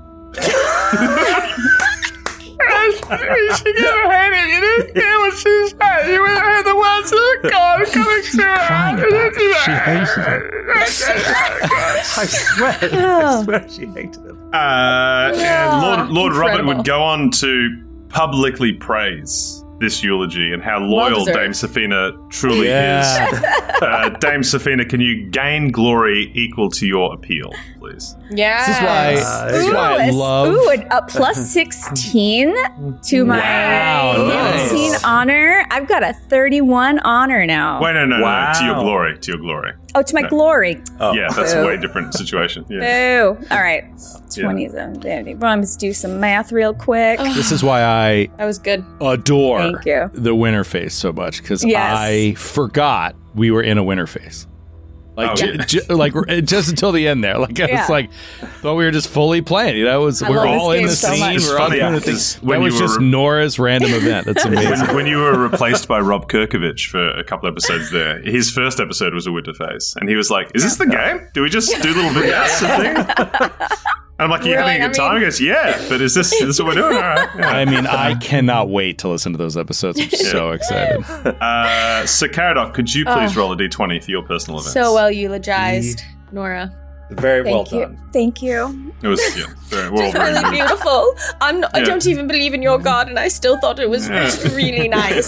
She never had it. You didn't hear what she said. You would have heard the words of God coming through her. She hated him. I swear she hated him. And Lord Robert would go on to publicly praise this eulogy and how loyal Dame Safina truly is. Dame Safina, can you gain glory equal to your appeal, please? Yeah. This is why I love... a plus 16 to my 15 honor. I've got a 31 honor now. Wait, no. To your glory. To your glory. Oh, to my glory. Oh. Yeah, that's a way different situation. Yeah. Boo. All right. 27. Let's do some math real quick. This is why that was good. Adore Thank you. the winter phase so much, because I forgot we were in a winter phase. Like, just until the end there. Like, I was like, thought we were just fully playing. We're all in the scene. It's We're all funny, doing the thing. That was just Nora's random event. That's amazing. When you were replaced by Rob Kirkovich for a couple episodes there, his first episode was a winter phase. And he was like, is this the game? Do we just do little vignettes and things? And I'm like, are you having a good time? He goes, yeah, but is this what we're doing? All right. Yeah. I mean, I cannot wait to listen to those episodes. I'm so excited. So, Caradoc, could you please roll a d20 for your personal events? So well eulogized, Nora. Very well done. Thank you. It was very well. Really beautiful. I don't even believe in your God, and I still thought it was really nice.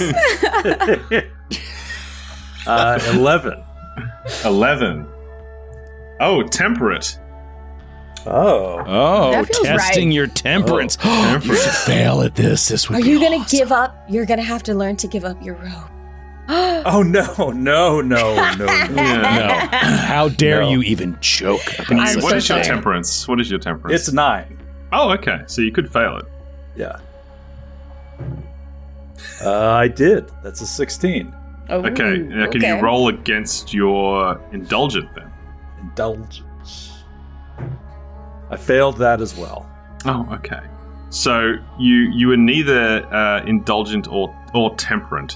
11. 11. Oh, temperate. Oh, testing your temperance. You should fail at this. This would Are be you going to awesome. give up? You're going to have to learn to give up your robe. Oh, no. How dare you even joke about What is your temperance? What is your temperance? It's 9. Oh, okay. So you could fail it. Yeah. I did. That's a 16. Oh, okay. Now, can you roll against your indulgent then? Indulgence. I failed that as well. Oh, okay. So you were neither indulgent or temperate.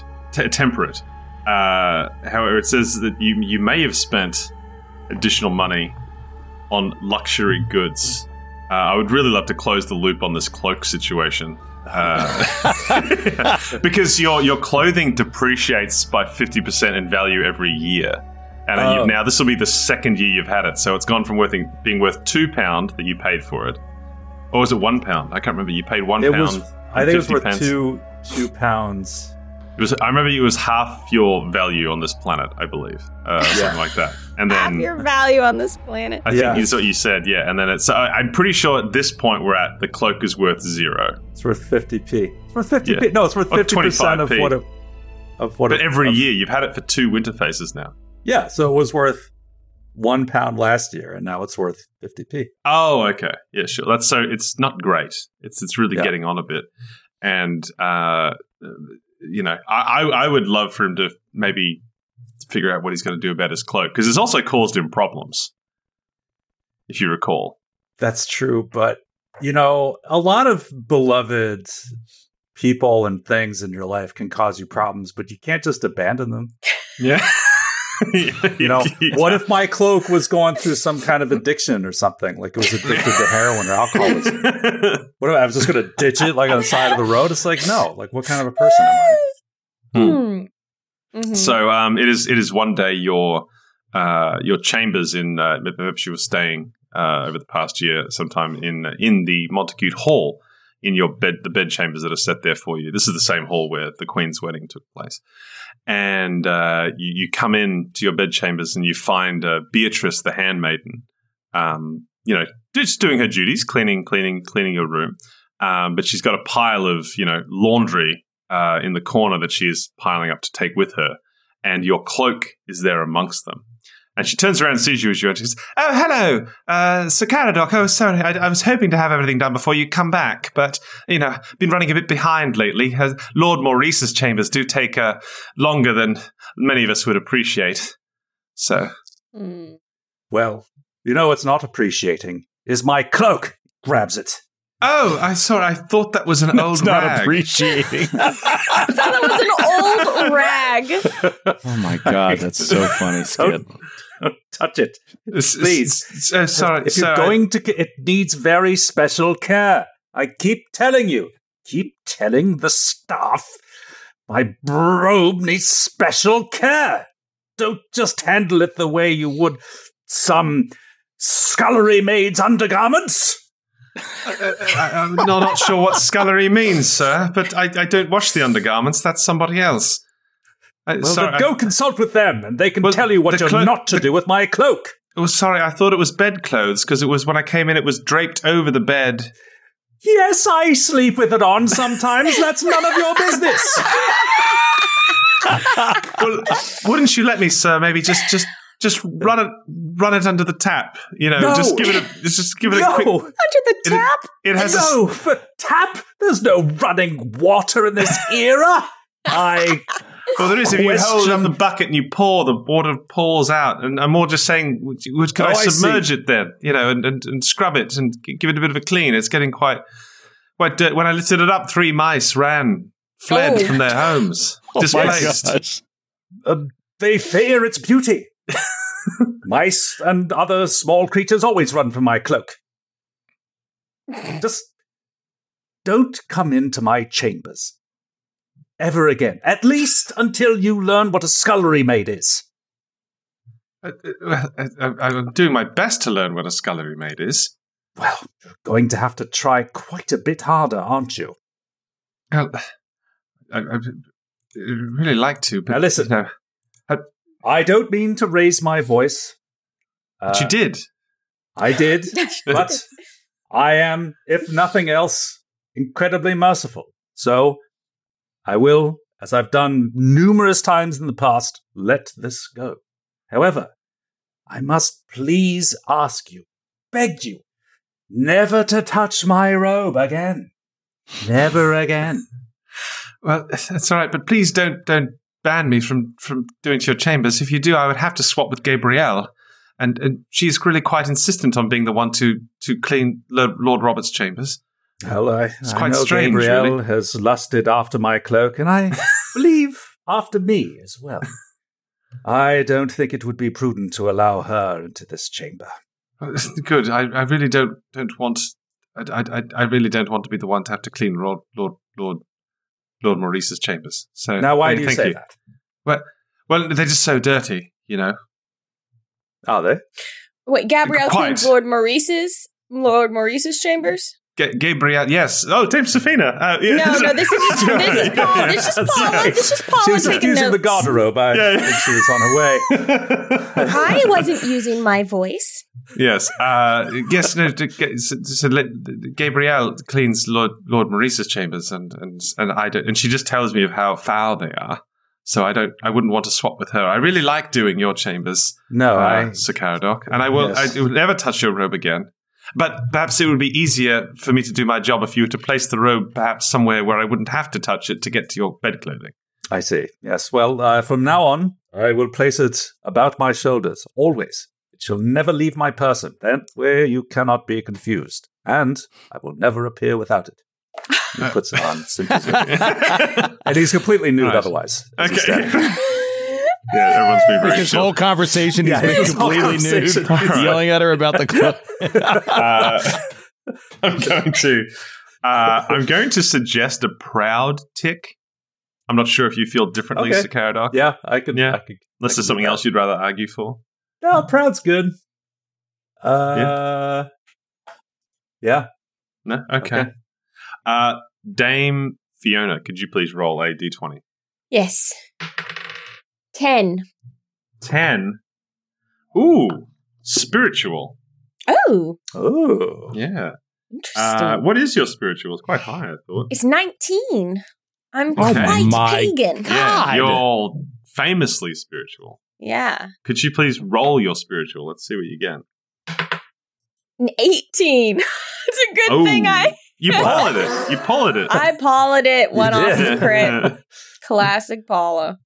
However, it says that you may have spent additional money on luxury goods. I would really love to close the loop on this cloak situation. Because your clothing depreciates by 50% in value every year. And now this will be the second year you've had it. So it's gone from being worth £2 that you paid for it. Or was it £1? I can't remember. You paid £1. I think it was worth £2. I remember it was half your value on this planet, I believe. Something like that. And then half your value on this planet. I think is what you said, yeah. And then I'm pretty sure at this point we're at the cloak is worth 0. It's worth 50p. It's worth 50p. Yeah. No, it's worth 50% of what. But every year you've had it for 2 winter phases now. Yeah, so it was worth £1 last year, and now it's worth 50p. Oh, okay, yeah, sure. It's not great. It's really getting on a bit, and I would love for him to maybe figure out what he's going to do about his cloak, because it's also caused him problems, if you recall. That's true, but a lot of beloved people and things in your life can cause you problems, but you can't just abandon them. Yeah. What if my cloak was going through some kind of addiction or something? Like it was addicted to heroin or alcoholism. What if I was just going to ditch it like on the side of the road? It's like, no. Like, what kind of a person am I? Mm-hmm. So it is one day your chambers in perhaps you were staying over the past year sometime in the Montacute Hall in the bed chambers that are set there for you. This is the same hall where the Queen's wedding took place. And you come in to your bedchambers and you find Beatrice, the handmaiden, just doing her duties, cleaning your room. But she's got a pile of, laundry in the corner that she is piling up to take with her. And your cloak is there amongst them. And she turns around and sees you as you enter. She says, "Oh, hello, Sir Caradoc. Oh, sorry, I was hoping to have everything done before you come back, but, been running a bit behind lately. Lord Maurice's chambers do take longer than many of us would appreciate. So." Well, what's not appreciating is my cloak. Grabs it. Oh, I thought that was an old rag. Not appreciating. I thought that was an old rag. Oh my God, that's so funny, Skid. Don't touch it, please. Sorry, if you're going to, it needs very special care. I keep telling you. Keep telling the staff. My robe needs special care. Don't just handle it the way you would some scullery maid's undergarments. I'm not sure what scullery means, sir, but I don't wash the undergarments. That's somebody else. Go consult with them, and they can tell you what you're not to do with my cloak. Oh, sorry, I thought it was bedclothes, because it was when I came in, it was draped over the bed. Yes, I sleep with it on sometimes. That's none of your business. Well, wouldn't you let me, sir? Maybe just run it under the tap. No. Just give it a quick under the tap. It has for tap. There's no running water in this era. Well, there is. If you hold up the bucket and you pour, the water pours out. And I'm more just saying, could I submerge it then? And scrub it and give it a bit of a clean. It's getting quite dirty. When I lifted it up, 3 mice fled from their homes, displaced. They fear its beauty. Mice and other small creatures always run from my cloak. Just don't come into my chambers ever again, at least until you learn what a scullery maid is. I'm doing my best to learn what a scullery maid is. Well, you're going to have to try quite a bit harder, aren't you? Well, I'd really like to, but... Now listen, I don't mean to raise my voice. But you did. I did, but I am, if nothing else, incredibly merciful. So I will, as I've done numerous times in the past, let this go. However, I must please ask you, beg you, never to touch my robe again. Never again. Well, that's all right, but please don't ban me from doing to your chambers. If you do, I would have to swap with Gabrielle, and she's really quite insistent on being the one to clean Lord Robert's chambers. Well, it's quite I know strange, Gabrielle really. has lusted after my cloak, and I believe after me as well. I don't think it would be prudent to allow her into this chamber. Good. I really don't want. I really don't want to be the one to have to clean Lord Maurice's chambers. So now, why do you say that? Well, they're just so dirty, you know. Are they? Wait, Gabrielle cleans Lord Maurice's chambers? Gabrielle, yes. Oh, Dame Safina. Yeah. No, this is Paul. This is Paul. She was just using the garderobe. She was on her way. I wasn't using my voice. Yes. Yes. No. So Gabrielle cleans Lord Maurice's chambers, and I don't. And she just tells me of how foul they are. So I wouldn't want to swap with her. I really like doing your chambers. No, Sir Caradoc, and I will. I will never touch your robe again. But perhaps it would be easier for me to do my job if you were to place the robe perhaps somewhere where I wouldn't have to touch it to get to your bed clothing. I see. Yes. Well, from now on, I will place it about my shoulders, always. It shall never leave my person, then where you cannot be confused. And I will never appear without it. He puts it on. And he's completely nude otherwise. Okay. Yeah, everyone's being very His whole conversation, he's been completely nude, yelling at her about the clothes. I'm going to suggest a proud tick. I'm not sure if you feel differently, Sir Caradoc. Yeah, I could. Unless there's something else you'd rather argue for. No, proud's good. Yeah. No? Okay. Dame Fiona, could you please roll a d20? Yes. 10. 10? Ooh, spiritual. Oh. Oh. Yeah. Interesting. What is your spiritual? It's quite high, I thought. It's 19. I'm quite pagan. Yeah, you're famously spiritual. Yeah. Could you please roll your spiritual? Let's see what you get. An 18. It's a good thing You polled it. You polled it. I polled it. Went off the crit. Classic Paula.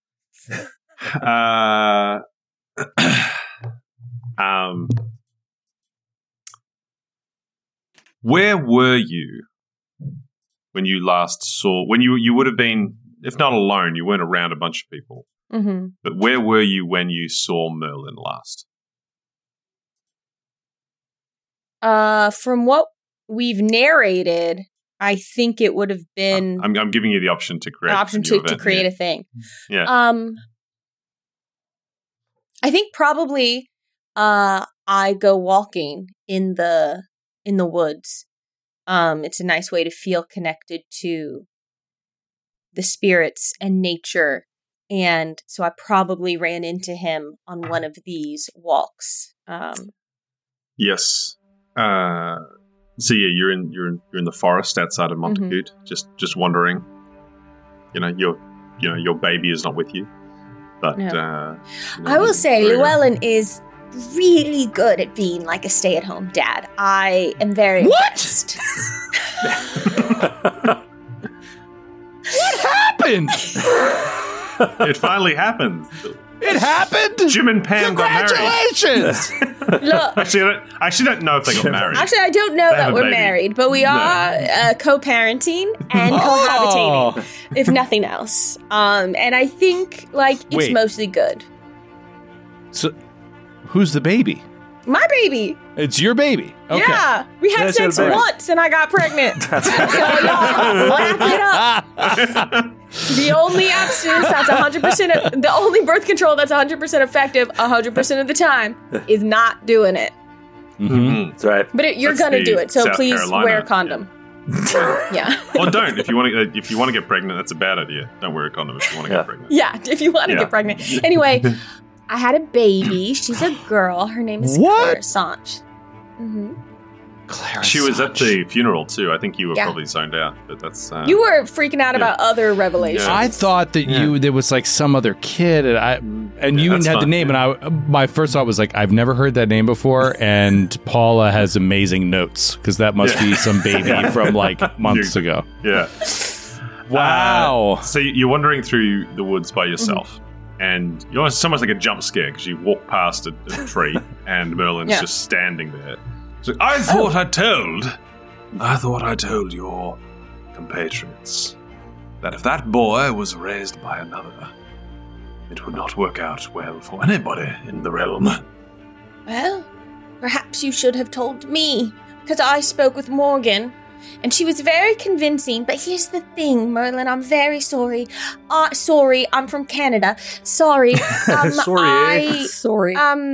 Where were you when you last saw? When you would have been, if not alone, you weren't around a bunch of people. Mm-hmm. But where were you when you saw Merlin last? From what we've narrated, I think it would have been. I'm giving you the option to create to create a thing. Yeah. I think probably I go walking in the woods. It's a nice way to feel connected to the spirits and nature. And so I probably ran into him on one of these walks. Yes. So yeah, you're in the forest outside of Montagut, just wandering. Your baby is not with you. But I will say Llewellyn is really good at being like a stay-at-home dad. I am very impressed. What happened? It finally happened. It happened? Jim and Pam got married. Congratulations! Look, I actually don't know if they got married. Actually, I don't know that we're married, but we are co-parenting and cohabitating, if nothing else. And I think it's mostly good. So, who's the baby? My baby. It's your baby. Okay. Yeah. We had sex once and I got pregnant. So y'all, wrap it up. The only abstinence that's 100%, the only birth control that's 100% effective 100% of the time is not doing it. Mm-hmm. That's right. But you're going to do it, so South please Carolina. Wear a condom. Yeah. Or don't. If you want to get pregnant, that's a bad idea. Don't wear a condom if you want to get pregnant. Yeah, if you want to get pregnant. Anyway, I had a baby. She's a girl. Her name is Claire Sanch. Mm-hmm. Claire she was at the funeral too. I think you were probably zoned out, but that's you were freaking out about other revelations. I thought that there was like some other kid, and you had the name, and my first thought was like, I've never heard that name before, and Paula has amazing notes because that must be some baby from like months ago. Yeah. Wow. So you're wandering through the woods by yourself. Mm-hmm. And it's almost like a jump scare because you walk past a tree and Merlin's just standing there. So I thought I told your compatriots that if that boy was raised by another, it would not work out well for anybody in the realm. Well, perhaps you should have told me, because I spoke with Morgan, and she was very convincing. But here's the thing, Merlin, I'm very sorry. Sorry, I'm from Canada. Sorry. Sorry.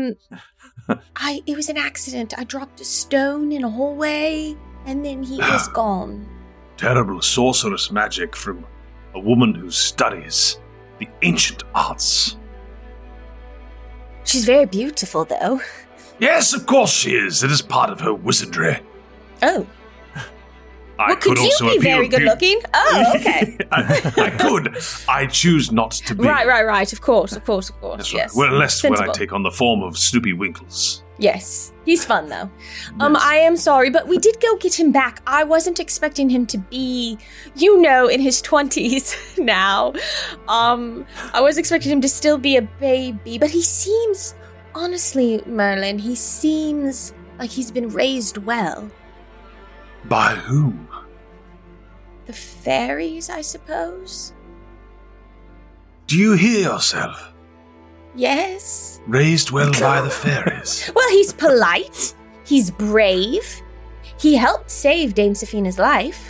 It was an accident. I dropped a stone in a hallway, and then he was gone. Terrible sorceress magic from a woman who studies the ancient arts. She's very beautiful, though. Yes, of course she is. It is part of her wizardry. Oh. Could you be very good looking? Oh, okay. I could. I choose not to be. Right. Of course. That's yes. Right. Well, unless when I take on the form of Snoopy Winkles. Yes. He's fun, though. Yes. I am sorry, but we did go get him back. I wasn't expecting him to be, in his 20s now. I was expecting him to still be a baby, but he seems, honestly, Merlin, he seems like he's been raised well. By whom? The fairies, I suppose. Do you hear yourself? Yes. Raised well by the fairies. Well, he's polite. He's brave. He helped save Dame Safina's life.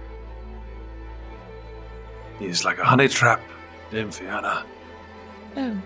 He's like a honey trap, Dame Fiona. Oh.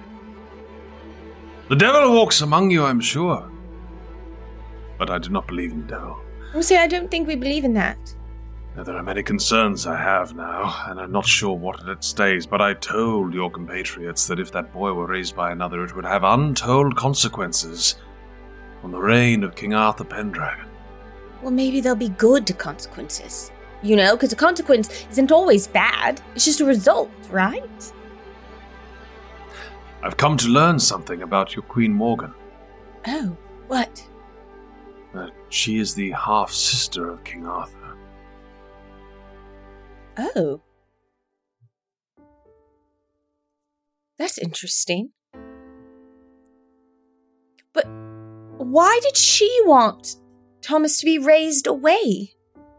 The devil walks among you, I'm sure. But I do not believe in the devil. See, I don't think we believe in that. There are many concerns I have now, and I'm not sure what it stays, but I told your compatriots that if that boy were raised by another, it would have untold consequences on the reign of King Arthur Pendragon. Well, maybe there'll be good consequences. Because a consequence isn't always bad. It's just a result, right? I've come to learn something about your Queen Morgan. Oh, what? She is the half-sister of King Arthur. Oh. That's interesting. But why did she want Thomas to be raised away?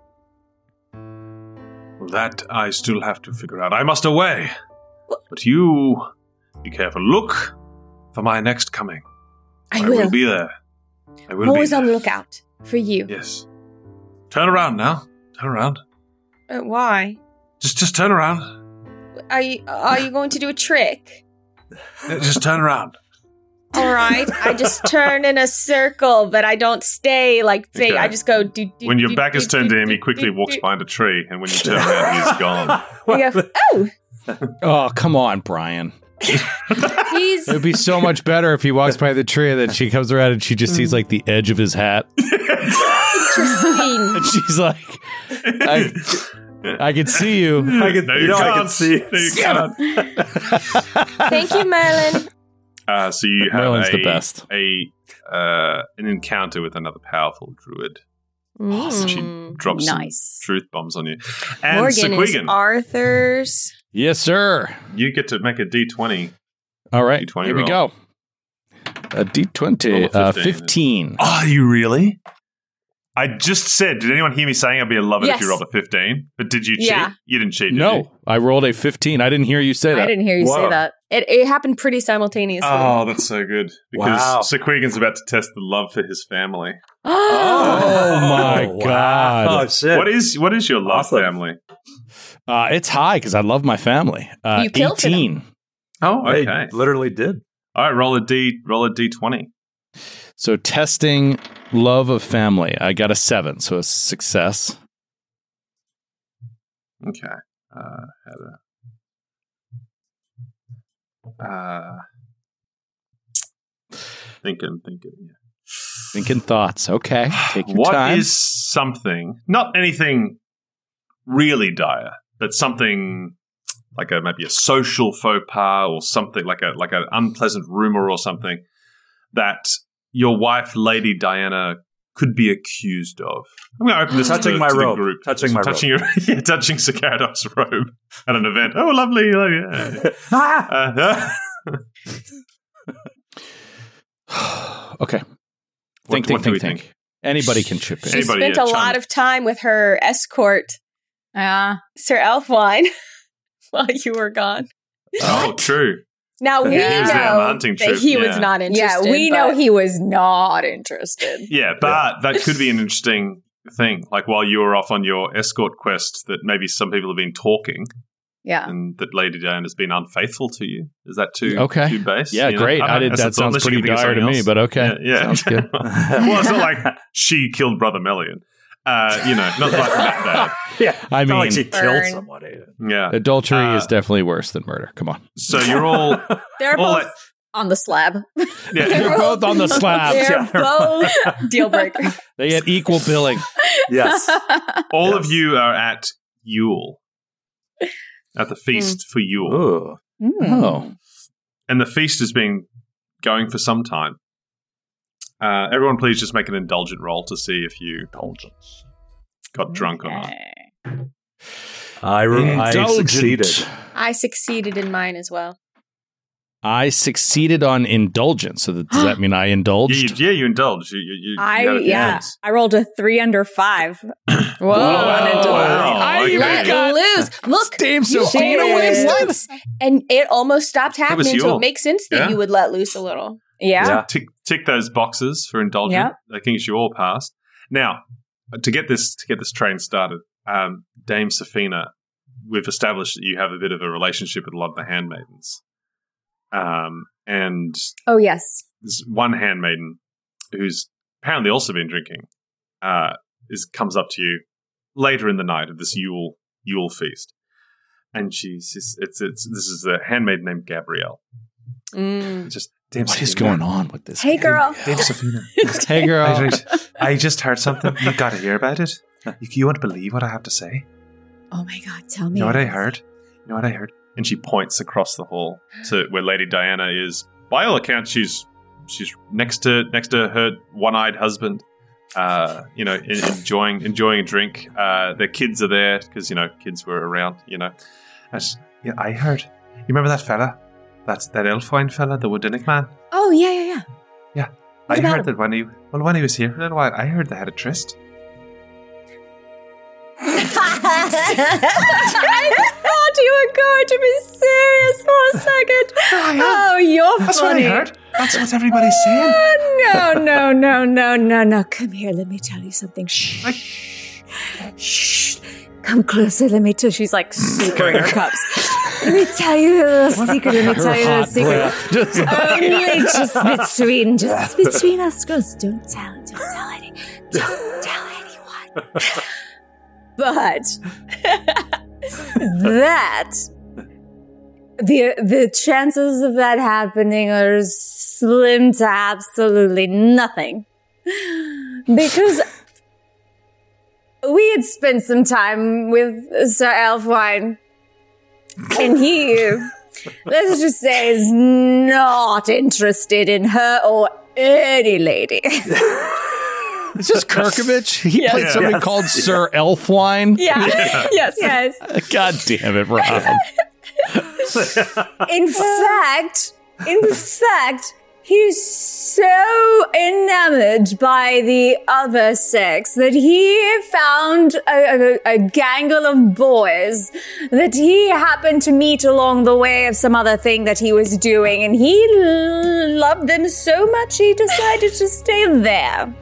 Well, that I still have to figure out. I must away. What? But you, be careful. Look for my next coming. I will be there. I'm always on the lookout for you. Yes. Turn around now. Turn around. Why? Just turn around. Are you going to do a trick? Just turn around. All right. I just turn in a circle, but I don't stay like fake. Okay. I just go do. When your back is turned to him, he quickly walks behind a tree, and when you turn around, he's gone. You go, oh. Oh, come on, Brian. It would be so much better if he walks by the tree and then she comes around and she just sees like the edge of his hat. Interesting. And she's like, I can see you. I can see you. You can't. Thank you, Merlin. So you have Merlin's the best. An encounter with another powerful druid. Awesome. She drops some truth bombs on you. And Morgan Sequegan. Is Arthur's. Yes, sir. You get to make a D20. All right, D20 here roll. we go. A D20, 15. Are you really? I just said, did anyone hear me saying I'd be a lover if you rolled a 15? But did you cheat? You didn't cheat, did you? I rolled a 15. I didn't hear you say that. I didn't hear you say that. It happened pretty simultaneously. Oh, that's so good. Because Sequegan's about to test the love for his family. Oh my God. Oh, shit. What is your love family? It's high because I love my family. You killed 18. Oh, okay. I literally did. All right, roll a D20. So testing love of family. I got a 7, so a success. Okay. Thinking. Yeah. Thinking thoughts. Okay. Take your time. What is something, not anything really dire, but something like maybe a social faux pas or something like an unpleasant rumor or something that your wife, Lady Diana, could be accused of? I'm going to open this touching to my robe. the group. Touching my robe. Touching Sir Caradoc's robe at an event. Oh, lovely. Yeah. Okay. What do we think? Anybody can chip in. She spent a lot of time with her escort, Sir Elfwine, while you were gone. Oh, true. Now we know that he was not interested. Yeah, we know he was not interested. Yeah, but that could be an interesting thing. Like while you were off on your escort quest, that maybe some people have been talking. Yeah, and that Lady Diana has been unfaithful to you. Is that too base? Yeah, great. That sounds pretty dire to me, but okay. Yeah. Sounds good. Well, it's not like she killed Brother Melian. Not like that bad. Yeah, I mean, like she killed somebody. Yeah, adultery is definitely worse than murder. Come on. So you're all they're both on the slab. Yeah, they're both on the slab. They're both deal breaker. They get equal billing. Yes. All of you are at Yule. At the feast for Yule. Oh. And the feast has been going for some time. Everyone please just make an indulgent roll to see if you got drunk or not. I succeeded. I succeeded in mine as well. I succeeded on indulgence. So does that mean I indulged? Yeah, you indulged. I rolled a 3 under 5. Whoa! Wow. Let lose. Look, Dame Sophia and it almost stopped happening. So Yule. it makes sense that you would let loose a little. Yeah. So tick those boxes for indulgent. Yep. I think you all passed. Now, to get this train started, Dame Sophina, we've established that you have a bit of a relationship with a lot of the handmaidens. And oh yes, this one handmaiden who's apparently also been drinking comes up to you later in the night of this Yule feast, and this is a handmaiden named Gabrielle. Just Dame what Sophina. is going on with this? Hey girl, Dame Sophina. Hey girl, I just heard something. You got to hear about it. You won't believe what I have to say. Oh my God, tell me. You know what I heard? And she points across the hall to where Lady Diana is. By all accounts, she's next to her one-eyed husband. Enjoying a drink. Their kids are there because kids were around. I heard. You remember that fella? That's that Elfwine fella, the Woodinic man. Oh yeah. Yeah, I heard that when he was here for a little while, I heard they had a tryst. I thought you were going to be serious for a second. Oh, you're That's funny. what I heard. That's what everybody's saying. No. Come here. Let me tell you something. Shh. Come closer. Let me tell. She's like secreting her cups. Let me tell you a little secret. Only just between us girls. Don't tell anyone. But the chances of that happening are slim to absolutely nothing. Because we had spent some time with Sir Elfwine, and he, let's just say, is not interested in her or any lady. Is this Kirkovich? He played something called Sir Elfwine? Yeah. Yes. God damn it, Rob. In fact, He's so enamored by the other sex that he found a gangle of boys that he happened to meet along the way of some other thing that he was doing, and he loved them so much he decided to stay there.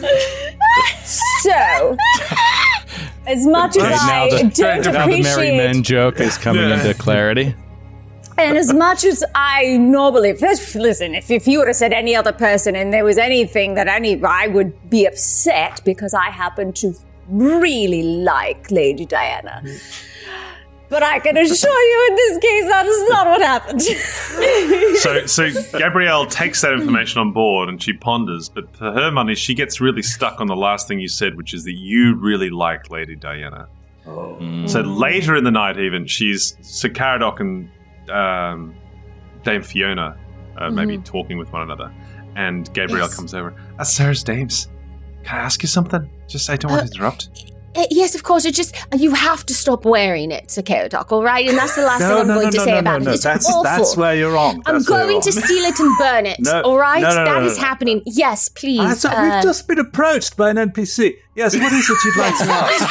So, as much as I don't now appreciate... the merry men joke is coming into clarity. And as much as I normally... Listen, if you would have said any other person and there was anything that I would be upset because I happen to really like Lady Diana. But I can assure you in this case that is not what happened. So Gabrielle takes that information on board and she ponders, but for her money, she gets really stuck on the last thing you said, which is that you really like Lady Diana. Oh. So later in the night even, she's Sir Caradoc and Dame Fiona maybe talking with one another, and Gabrielle comes over. Sirs, dames, can I ask you something? Just, I don't want to interrupt. Yes, of course. It's just, you have to stop wearing it, Sir Caradoc, all right? And that's the last thing I'm going to say about it. It's awful. That's where you're wrong. I'm going to steal it and burn it, all right? That is happening. Yes, please. We've just been approached by an NPC. Yes, what is it you'd like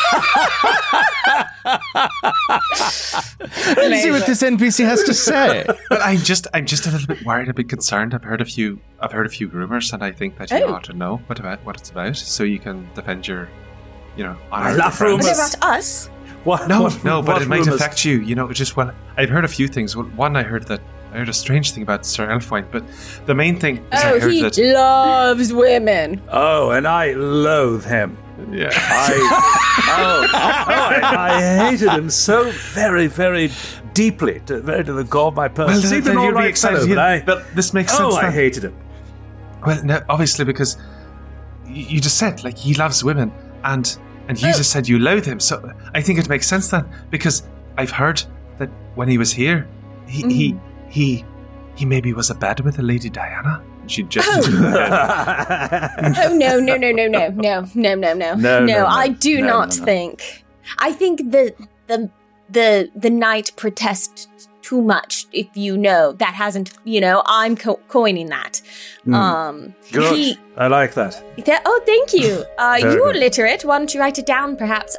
to ask? Let's see what this NPC has to say. But I'm just a little bit worried, a bit concerned. I've heard a few rumors, and I think that you ought to know what it's about, so you can defend your, honor. I love rumors. About us? What? No, but it might affect you. I've heard a few things. One, I heard a strange thing about Sir Elfwine, but the main thing is I heard that he loves women. Oh, and I loathe him. Yeah. I hated him so very, very deeply, to the core of my person. Well, then you'll be excited. But this makes sense. I hated him. Well, no, obviously, because you just said, he loves women, and you just said you loathe him. So I think it makes sense then, because I've heard that when he was here, he maybe was a bed with a Lady Diana. She just no! I do not think. I think the knight protests too much. If that hasn't. I'm coining that. Good. I like that. Thank you. You're literate. Why don't you write it down, perhaps?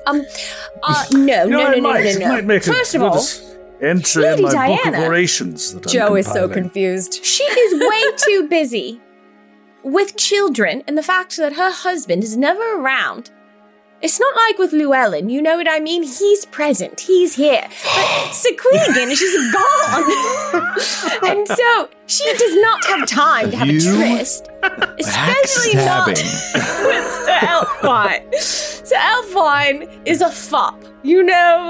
No. First of all. Entry Lady in my Diana. Book of orations. Joe is so confused. She is way too busy with children and the fact that her husband is never around. It's not like with Llewellyn, you know what I mean? He's present, he's here. But Sir Queenigan is just gone. And so she does not have time to have a tryst. Especially not with Sir Elfwine. Sir Elfwine is a fop. No.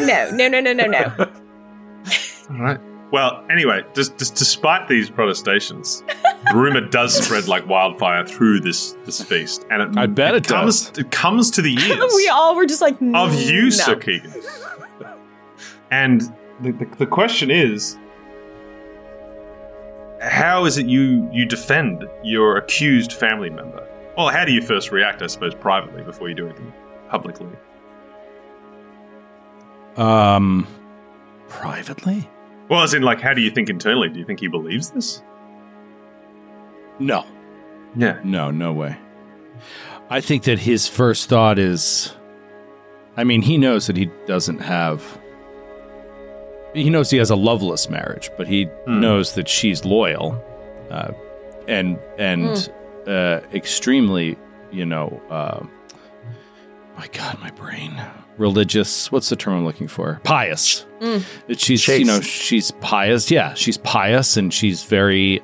All right. Well, anyway, just despite these protestations, rumor does spread like wildfire through this feast, and I bet it does. It comes to the ears. We all were just like, of you, Sir Keegan. And the question is, how is it you defend your accused family member? Well, how do you first react, I suppose, privately before you do anything publicly? Privately? Well, as in, how do you think internally? Do you think he believes this? No. Yeah. No way. I think that his first thought is... he knows that he doesn't have... He knows he has a loveless marriage, but he knows that she's loyal and extremely, my God, my brain... religious, what's the term I'm looking for? Pious. That she's, she's pious. Yeah, she's pious and she's very,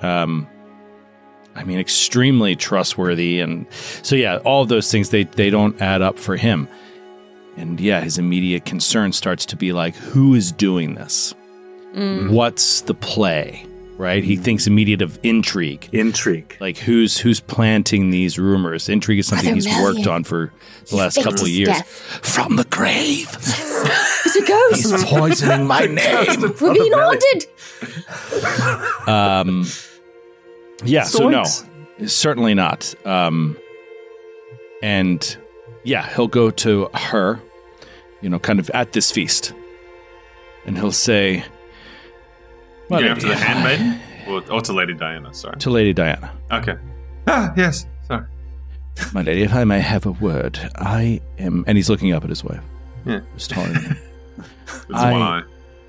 extremely trustworthy. And so, yeah, all of those things, they don't add up for him. And yeah, his immediate concern starts to be like, who is doing this? What's the play? Right? He thinks immediate of intrigue. Like who's planting these rumors? Intrigue is something he's worked on for the last couple of years. Death. From the grave. It's a ghost. He's poisoning my name. We're being haunted. Yeah, so no. Certainly not. And yeah, he'll go to her, kind of at this feast. And he'll say... to the handmaiden? Or to Lady Diana, sorry. To Lady Diana. Okay. Ah, yes, sorry. My lady, if I may have a word, I am... And he's looking up at his wife. Yeah. Just telling him. With one eye.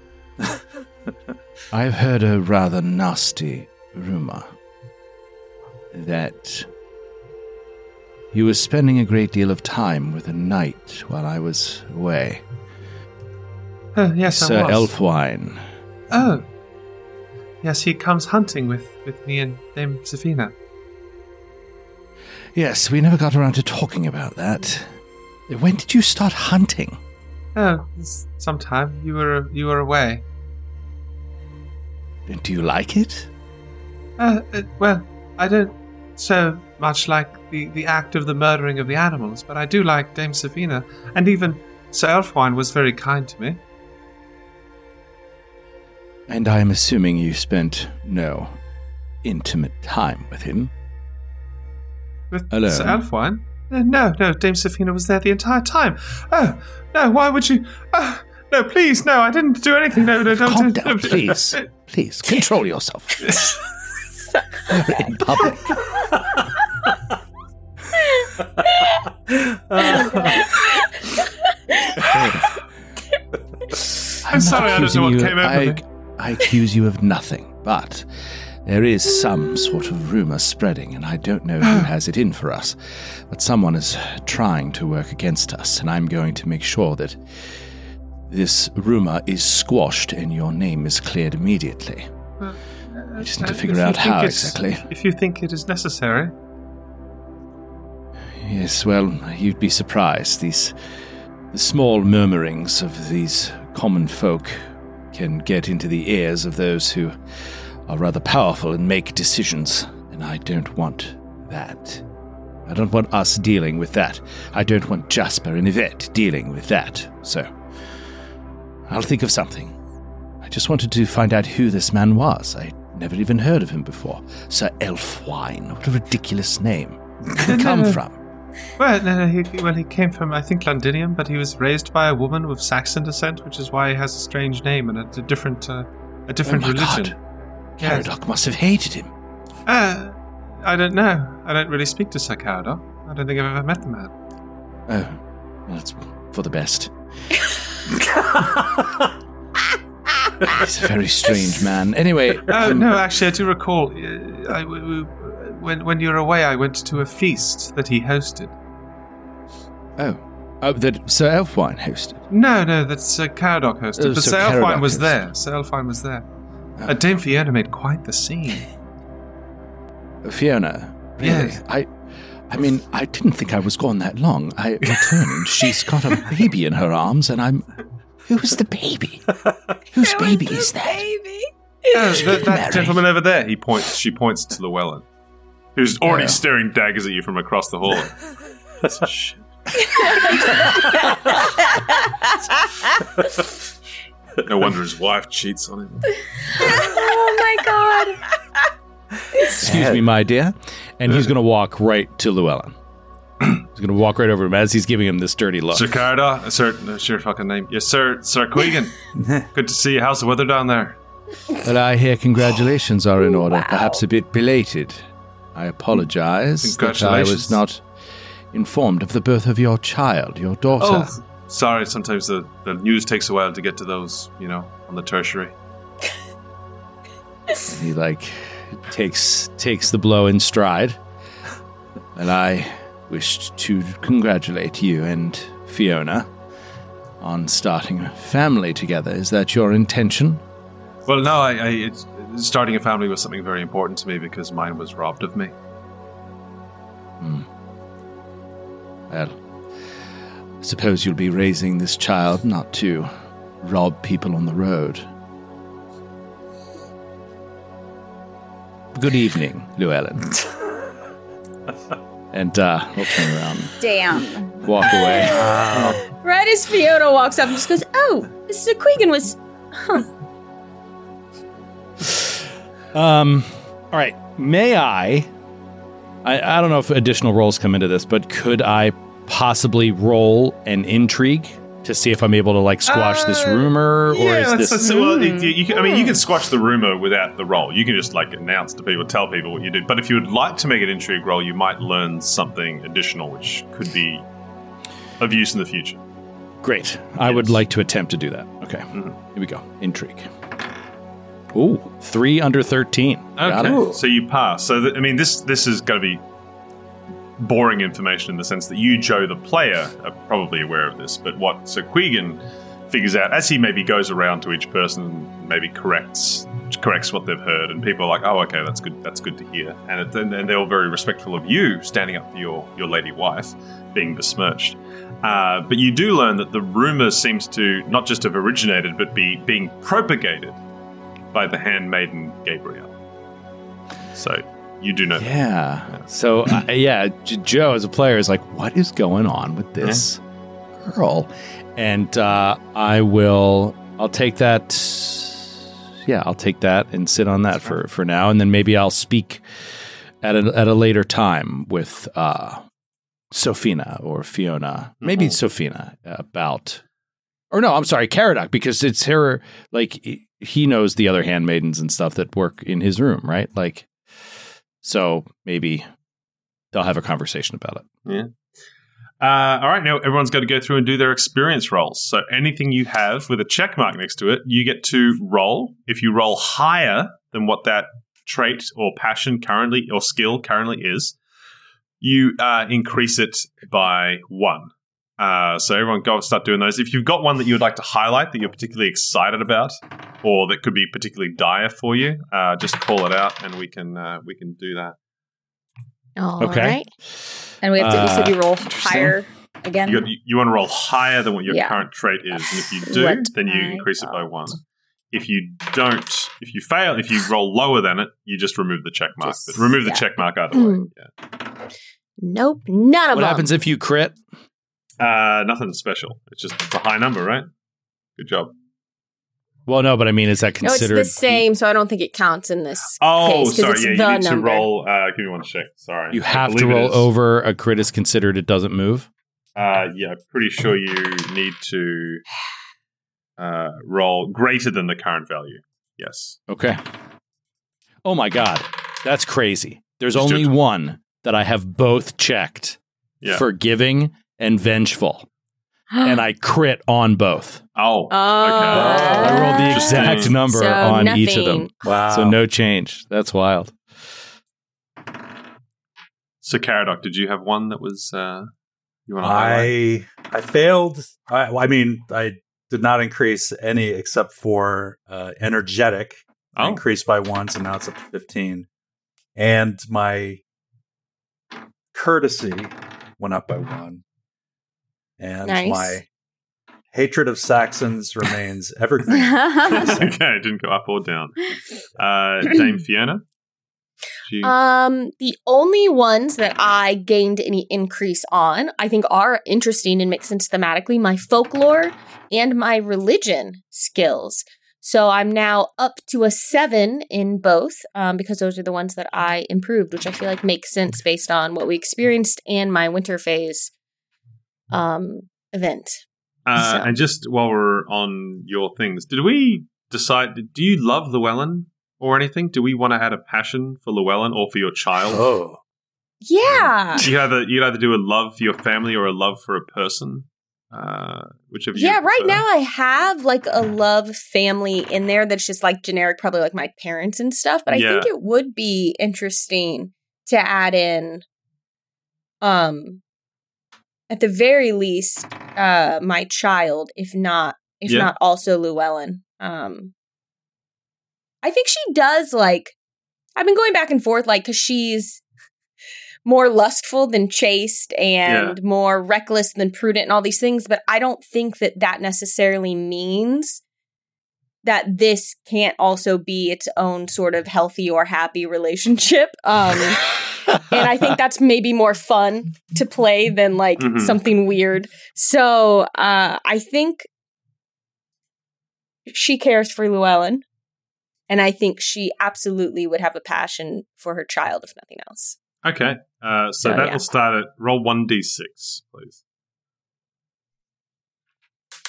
I've heard a rather nasty rumor that you were spending a great deal of time with a knight while I was away. Yes, Sir I was. Elfwine. Oh. Yes, he comes hunting with me and Dame Safina. Yes, we never got around to talking about that. When did you start hunting? Oh, sometime. You were away. Do you like it? Well, I don't so much like the act of the murdering of the animals, but I do like Dame Safina, and even Sir Elfwine was very kind to me. And I am assuming you spent no intimate time with him. With Alone. Sir Elfwine? No, Dame Safina was there the entire time. Oh, no, why would you... no, please, no, I didn't do anything. No, Calm down, please. Please, control yourself. You're in public. I'm sorry, I don't know what came over me. I accuse you of nothing, but there is some sort of rumor spreading, and I don't know who has it in for us, but someone is trying to work against us, and I'm going to make sure that this rumor is squashed and your name is cleared immediately. I just need to figure out how exactly. If you think it is necessary. Yes, well, you'd be surprised. The small murmurings of these common folk can get into the ears of those who are rather powerful and make decisions, and I don't want that. I don't want us dealing with that. I don't want Jasper and Yvette dealing with that. So, I'll think of something. I just wanted to find out who this man was. I never even heard of him before. Sir Elfwine. What a ridiculous name. Where did he come from? Well, he came from, I think, Londinium, but he was raised by a woman with Saxon descent, which is why he has a strange name and a different religion. God. Caradoc must have hated him. I don't know. I don't really speak to Sir Caradoc. I don't think I've ever met the man. Oh, well, that's for the best. He's a very strange man. Anyway. No, actually, I do recall. When you were away, I went to a feast that he hosted. Oh, that Sir Elfwine hosted? No, that Sir Caradoc hosted. But Sir Elfwine was there. Sir Elfwine was there. Oh. Dame Fiona made quite the scene. Fiona? Really? Yes. I mean, I didn't think I was gone that long. I returned. She's got a baby in her arms, and I'm... Who's the baby? Whose baby is that? That gentleman over there. She points to Llewellyn, who's already staring daggers at you from across the hall. That's shit. No wonder his wife cheats on him. Oh my god. Excuse me, my dear. And he's going to walk right to Llewellyn. He's going to walk right over him as he's giving him this dirty look. Sir Caradoc, Sir fucking name. Yes, Sir Quegan. Good to see you. How's the weather down there? Well, I hear congratulations are in order. Wow. Perhaps a bit belated. I apologize that I was not informed of the birth of your child, your daughter. Oh, sorry. Sometimes the news takes a while to get to those, on the tertiary. He, takes the blow in stride. And I wished to congratulate you and Fiona on starting a family together. Is that your intention? Well, no, starting a family was something very important to me because mine was robbed of me. Well, I suppose you'll be raising this child not to rob people on the road. Good evening, Llewellyn. And we'll turn around. Damn. Walk away. Right as Fiona walks up and just goes, "Oh, Sir Quegan was... Huh." All right. May I don't know if additional rolls come into this, but could I possibly roll an intrigue to see if I'm able to like squash this rumor, or is this? You can squash the rumor without the roll. You can just like announce to people, tell people what you did. But if you would like to make an intrigue roll, you might learn something additional, which could be of use in the future. Great. I would like to attempt to do that. Okay. Here we go. Intrigue. Ooh, 3 under 13. Okay. So you pass. So this is going to be boring information in the sense that you, Joe, the player, are probably aware of this. But what Sir Quegan figures out as he maybe goes around to each person and maybe corrects what they've heard, and people are like, "Oh, okay, that's good to hear," and they're all very respectful of you standing up for your lady wife being besmirched. But you do learn that the rumor seems to not just have originated, but being propagated by the handmaiden Gabrielle. So you do know that. Yeah. So, Joe, as a player, is like, what is going on with this girl? And I'll take that. Yeah, I'll take that and sit on that for now. And then maybe I'll speak at a later time with Sophina or Fiona. Maybe Sophina about... Or no, I'm sorry, Caradoc, because it's her, like, he knows the other handmaidens and stuff that work in his room, right? Like... So maybe they'll have a conversation about it. Yeah. All right, now everyone's got to go through and do their experience rolls. So anything you have with a check mark next to it, you get to roll. If you roll higher than what that trait or passion currently or skill currently is, you increase it by 1. So everyone go and start doing those. If you've got one that you would like to highlight that you're particularly excited about, or that could be particularly dire for you, just call it out, and we can do that. All right. And we have to. You said you roll higher again. You want to roll higher than what your current trait is, and if you do, then you increase it by 1. If you don't, if you fail, if you roll lower than it, you just remove the check mark. But remove the check mark out of the way. Yeah. Nope, none of them. What happens if you crit? Nothing special. It's a high number, right? Good job. Well, no, but I mean, is that considered? No, it's the same, so I don't think it counts in this case. Oh, sorry. It's you the need number. to roll. Give me one sec. Sorry. You have to roll over a crit is considered it doesn't move? Yeah, pretty sure you need to roll greater than the current value. Yes. Okay. Oh my God. That's crazy. There's only one that I have both checked. Yeah. Forgiving and vengeful. And I crit on both. Oh, okay. I rolled the exact number on each of them. Wow. So no change. That's wild. So, Caradoc, did you have one that was you want to highlight? I failed. I did not increase any except for energetic. I increased by 1, so now it's up to 15. And my courtesy went up by 1. And my hatred of Saxons remains evergreen. Okay, it didn't go up or down. Dame Fiona? The only ones that I gained any increase on, I think are interesting and make sense thematically, my folklore and my religion skills. So I'm now up to a 7 in both, because those are the ones that I improved, which I feel like makes sense based on what we experienced and my winter phase event. And just while we're on your things, did we decide, do you love Llewellyn or anything? Do we want to add a passion for Llewellyn or for your child? Oh. Yeah. You'd either do a love for your family or a love for a person. Whichever you prefer. Right now I have like a love family in there that's just like generic, probably like my parents and stuff, but I think it would be interesting to add in at the very least my child, if not also Llewellyn. I think she does, like, I've been going back and forth, like, because she's more lustful than chaste and more reckless than prudent and all these things, but I don't think that necessarily means that this can't also be its own sort of healthy or happy relationship. And I think that's maybe more fun to play than, like, something weird. So I think she cares for Llewellyn. And I think she absolutely would have a passion for her child, if nothing else. Okay. So that will start at roll 1d6, please.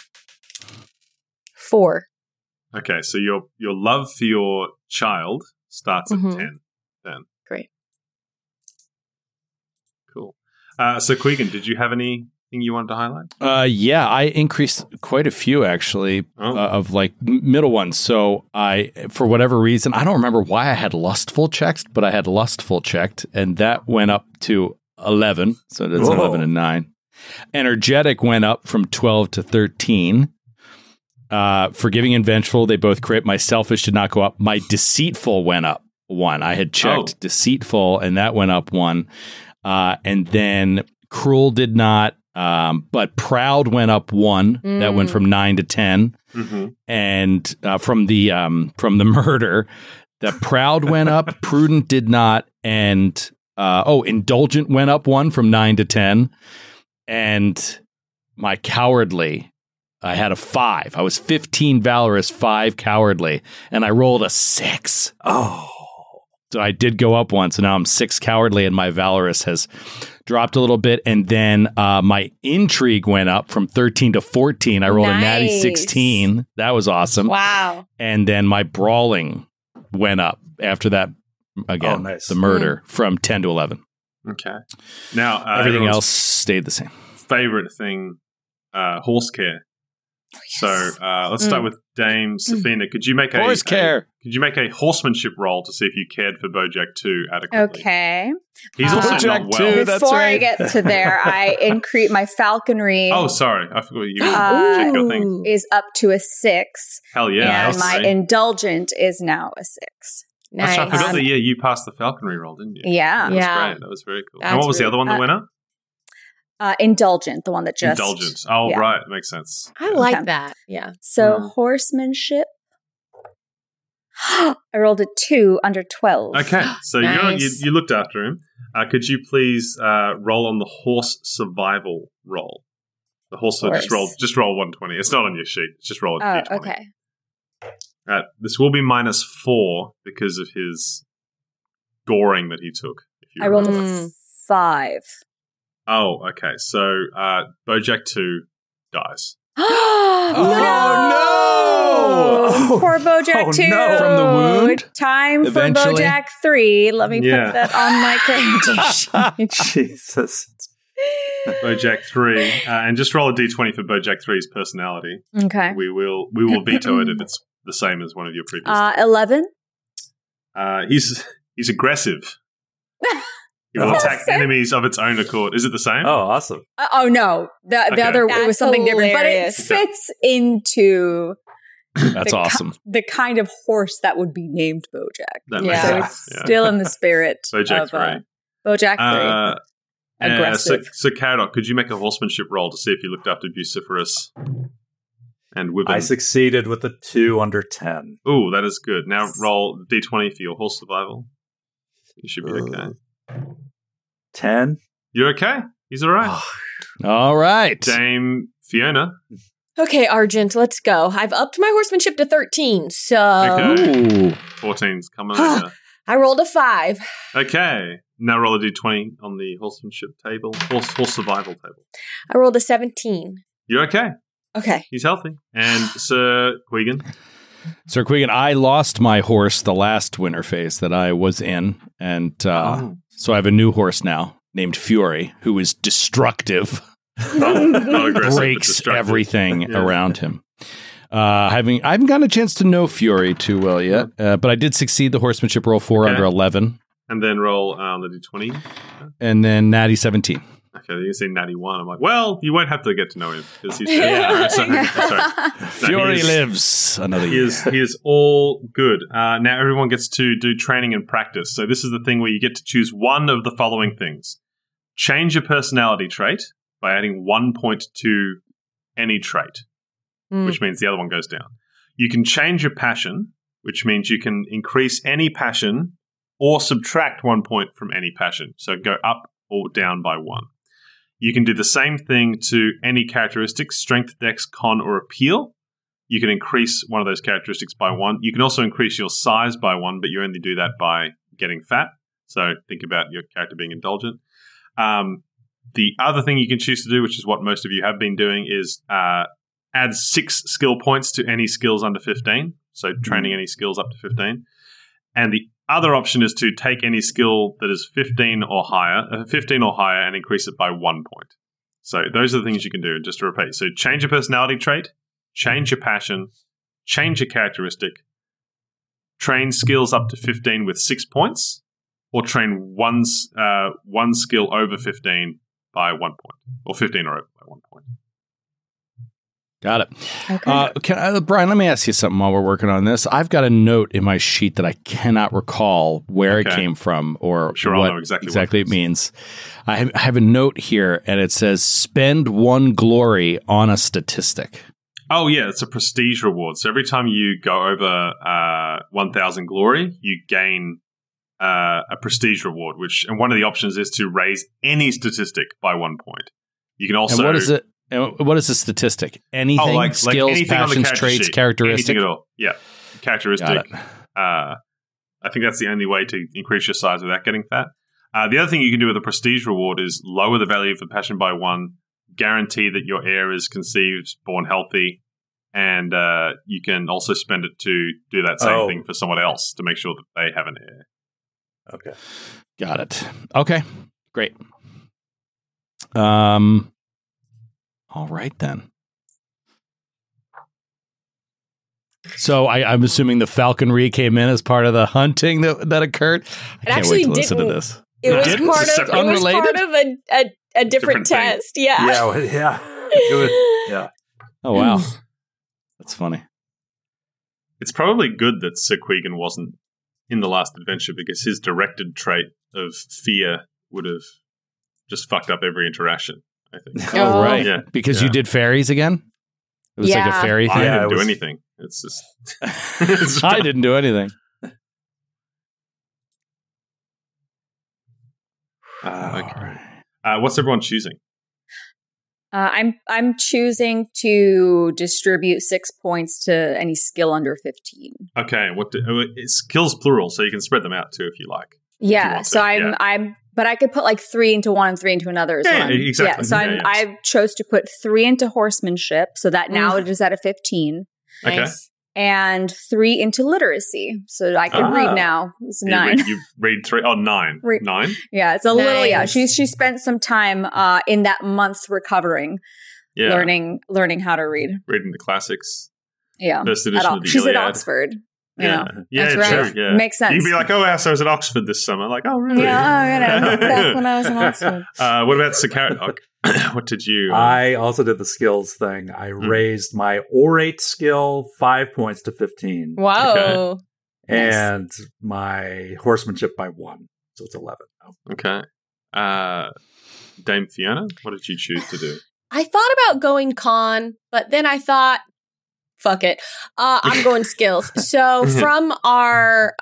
4. Okay, so your love for your child starts at 10 then. Great. Cool. So, Quigan, did you have anything you wanted to highlight? Yeah, I increased quite a few, actually, of like middle ones. So for whatever reason, I don't remember why I had lustful checked, but I had lustful checked, and that went up to 11. So that's 11 and 9. Energetic went up from 12 to 13. Forgiving and vengeful, they both crit. My selfish did not go up. My deceitful went up 1. I had checked deceitful, and that went up 1. And then cruel did not, but proud went up 1. That went from 9 to 10. And from the murder, the proud went up, prudent did not, and indulgent went up 1 from 9 to 10. And my cowardly, I had a 5. I was 15 valorous, 5 cowardly, and I rolled a 6. So I did go up 1, so now I'm 6 cowardly, and my valorous has dropped a little bit. And then my intrigue went up from 13 to 14. I rolled a natty 16. That was awesome. Wow. And then my brawling went up after that. Again, the murder from 10 to 11. Okay. Now everything else stayed the same. Favorite thing, horse care. So let's start with Dame Safina. Could you make horse care? Could you make a horsemanship roll to see if you cared for Bojack 2 adequately? Okay. He's also not well. Before I get to there, I increase my falconry. Oh, sorry, I forgot you check your thing. Is up to a 6. Hell yeah! And my indulgent is now a 6. Nice. I forgot that. Yeah, you passed the falconry roll, didn't you? Yeah, that was great. That was very cool. And what was the other one that went up? Indulgent, the one that just indulgent. Oh, right, makes sense. I like that. Yeah. So horsemanship. I rolled a 2 under 12. Okay, so you looked after him. Could you please roll on the horse survival roll? The horse. Just roll 120. It's not on your sheet. Just roll it. Oh, okay. This will be -4 because of his goring that he took. I rolled a 5. Oh, okay. So Bojack 2 dies. Oh, poor Bojack 2. No. From the wound? Time Eventually. for Bojack 3. Let me put that on my character sheet. Jesus. Bojack 3. And just roll a d20 for Bojack 3's personality. Okay. We will veto it if it's the same as one of your previous. 11. He's aggressive. It will attack enemies of its own accord. Is it the same? Oh, awesome. Oh, no. The other it was something different. But it fits into That's awesome. The kind of horse that would be named Bojack. That makes So sense. it's still in the spirit Bojack of 3. Bojack 3. Aggressive. So Caradoc, could you make a horsemanship roll to see if you looked after Bucephalus and Wyvern? I succeeded with a 2 under 10. Ooh, that is good. Now roll d20 for your horse survival. You should be okay. 10. You're okay. He's all right. All right. Dame Fiona. Okay, Argent, let's go. I've upped my horsemanship to 13, so... Okay. 14's coming later. I rolled a 5. Okay. Now roll a d20 on the horsemanship table. Horse survival table. I rolled a 17. You're okay. Okay. He's healthy. And Sir Quigan. Sir Quigan, I lost my horse the last winter phase that I was in, and so I have a new horse now named Fury, who is destructive. Not aggressive, breaks everything around him. I haven't gotten a chance to know Fury too well yet, but I did succeed the horsemanship roll 4 under 11. And then roll the d20. And then natty 17. Okay, you say natty 1. I'm like, well, you won't have to get to know him because he's sorry. Fury lives another year. He is all good. Now everyone gets to do training and practice. So this is the thing where you get to choose one of the following things. Change your personality trait by adding 1 point to any trait, which means the other one goes down. You can change your passion, which means you can increase any passion or subtract 1 point from any passion. So go up or down by 1. You can do the same thing to any characteristics, strength, dex, con, or appeal. You can increase one of those characteristics by 1. You can also increase your size by 1, but you only do that by getting fat. So think about your character being indulgent. The other thing you can choose to do, which is what most of you have been doing, is adds 6 skill points to any skills under 15. So training any skills up to 15. And the other option is to take any skill that is 15 or higher, and increase it by 1 point. So those are the things you can do, just to repeat. So change your personality trait, change your passion, change your characteristic, train skills up to 15 with 6 points, or train one skill over 15 by 1 point, or 15 or over by 1 point. Got it. Okay. Brian, let me ask you something while we're working on this. I've got a note in my sheet that I cannot recall where it came from or what I'll know exactly it means. I have a note here, and it says, spend 1 glory on a statistic. Oh, yeah, it's a prestige reward. So every time you go over 1,000 glory, you gain a prestige reward, and one of the options is to raise any statistic by 1 point. You can also... And what is it? What is the statistic? Anything? Skills, anything passions, traits, characteristics? Anything at all. Yeah. Characteristic. I think that's the only way to increase your size without getting fat. The other thing you can do with a prestige reward is lower the value of the passion by 1, guarantee that your heir is conceived, born healthy, and you can also spend it to do that same thing for someone else to make sure that they have an heir. Okay. Got it. Okay. Great. All right, then. So I'm assuming the falconry came in as part of the hunting that occurred. I can't wait to listen to this. It was part of a different test. Yeah. Yeah. Yeah. Oh, wow. That's funny. It's probably good that Sir Quegan wasn't in the last adventure, because his directed trait of fear would have just fucked up every interaction, I think. Oh, right. Yeah. Because you did fairies again? It was like a fairy thing? I didn't do anything. It's just... I didn't do anything. Okay. What's everyone choosing? I'm choosing to distribute 6 points to any skill under 15. Okay, skills plural, so you can spread them out too if you like. Yeah, so but I could put like 3 into one and 3 into another as well. Exactly. Yeah, so I chose to put 3 into horsemanship, so that now it is at a 15. Okay. Nice. And 3 into literacy, so I can read now. It's 9. You read 3? Oh, 9. 9? Yeah, it's a little. Yeah, she spent some time in that month recovering, learning how to read, reading the classics. Yeah, first edition of the She's Iliad. at Oxford. Yeah, that's right. True, yeah. Makes sense. You'd be like, "Oh, so I was at Oxford this summer." Like, "Oh, really?" Yeah, back when I was in Oxford. What about Sakarat? What did you? I also did the skills thing. I raised my orate skill 5 points to 15. Wow! Okay. And my horsemanship by 1, so it's 11. Okay. Dame Fiona, what did you choose to do? I thought about going con, but then I thought, fuck it. I'm going skills. So from our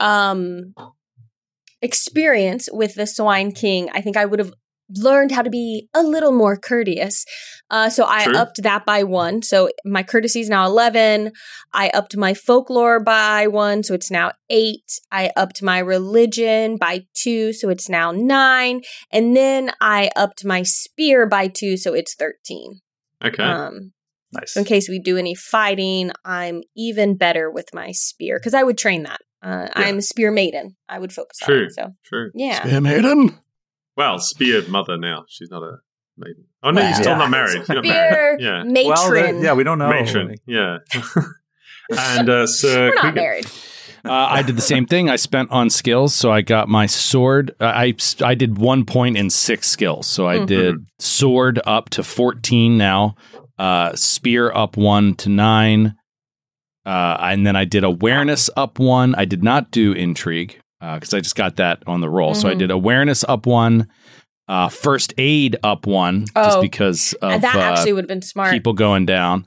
experience with the Swine King, I think I would have learned how to be a little more courteous. So I upped that by 1. So my courtesy is now 11. I upped my folklore by 1. So it's now 8. I upped my religion by 2. So it's now 9. And then I upped my spear by 2. So it's 13. Okay. Nice. So in case we do any fighting, I'm even better with my spear, because I would train that. I'm a spear maiden. I would focus on it. So True. Yeah. Spear maiden? Well, spear mother now. She's not a maiden. Oh, no, you're still not married. You're not Spear married. Yeah. matron. Well, we don't know. Matron, yeah. And Sir We're not Quegan. married. I did the same thing. I spent on skills, so I got my sword. I did 1 point in 6 skills, so I did sword up to 14 now, spear up 1 to 9, and then I did awareness up 1. I did not do intrigue because I just got that on the roll, so I did awareness up 1, first aid up 1, just because of that actually would have been smart. People going down.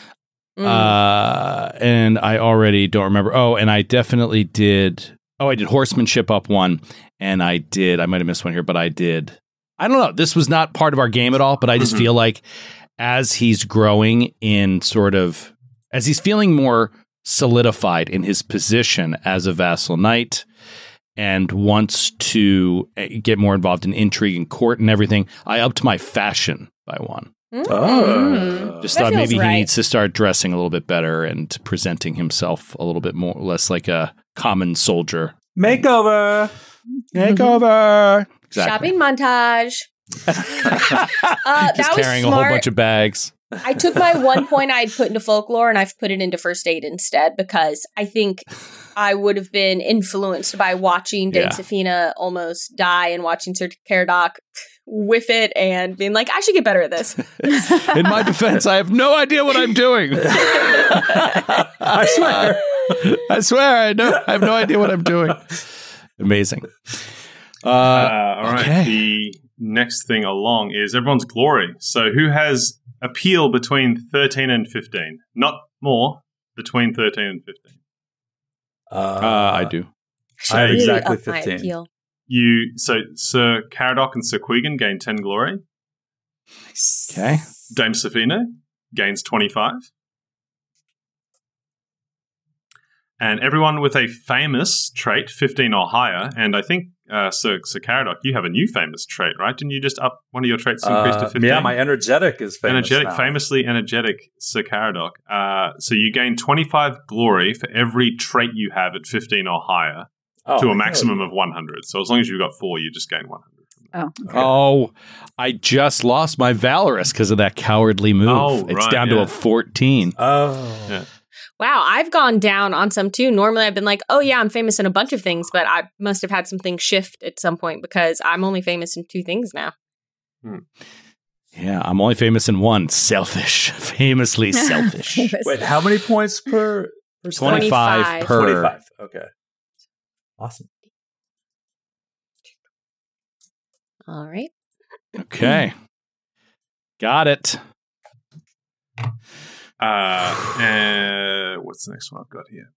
And I already don't remember. Oh, and I definitely did. Oh, I did horsemanship up 1, and I might have missed one here, but I don't know. This was not part of our game at all, but I just feel like as he's growing in as he's feeling more solidified in his position as a vassal knight and wants to get more involved in intrigue and court and everything, I upped my fashion by 1. Just thought maybe he needs to start dressing a little bit better and presenting himself a little bit less like a common soldier. Makeover. Exactly. Shopping montage. Just carrying a whole bunch of bags. I took my 1 point I'd put into folklore and I've put it into first aid instead because I think I would have been influenced by watching Dame Safina almost die and watching Sir Caradoc whiff it and being like, I should get better at this. In my defense, I have no idea what I'm doing. I swear, I have no idea what I'm doing. Amazing. All right. Okay. The next thing along is everyone's glory. So who has appeal between 13 and 15? Not more, between 13 and 15. I do. I have exactly 15. So Sir Caradoc and Sir Quigan gain 10 glory. Nice. Okay. Dame Safina gains 25. And everyone with a famous trait, 15 or higher, and I think, Sir Caradoc, you have a new famous trait, right? Didn't you just up one of your traits to increase to 15? Yeah, my energetic is famous now. Famously energetic, Sir Caradoc. So you gain 25 glory for every trait you have at 15 or higher to a maximum of 100. So as long as you've got 4, you just gain 100. Oh, I just lost my Valorous because of that cowardly move. It's down to a 14. Oh. Yeah. Wow, I've gone down on some too. Normally I've been like, oh yeah, I'm famous in a bunch of things, but I must have had some things shift at some point because I'm only famous in 2 things now. Yeah, I'm only famous in 1. Selfish. Famously selfish. Wait, how many points per 25 per. 25. Okay. Awesome. All right. Okay. Got it. What's the next one I've got here?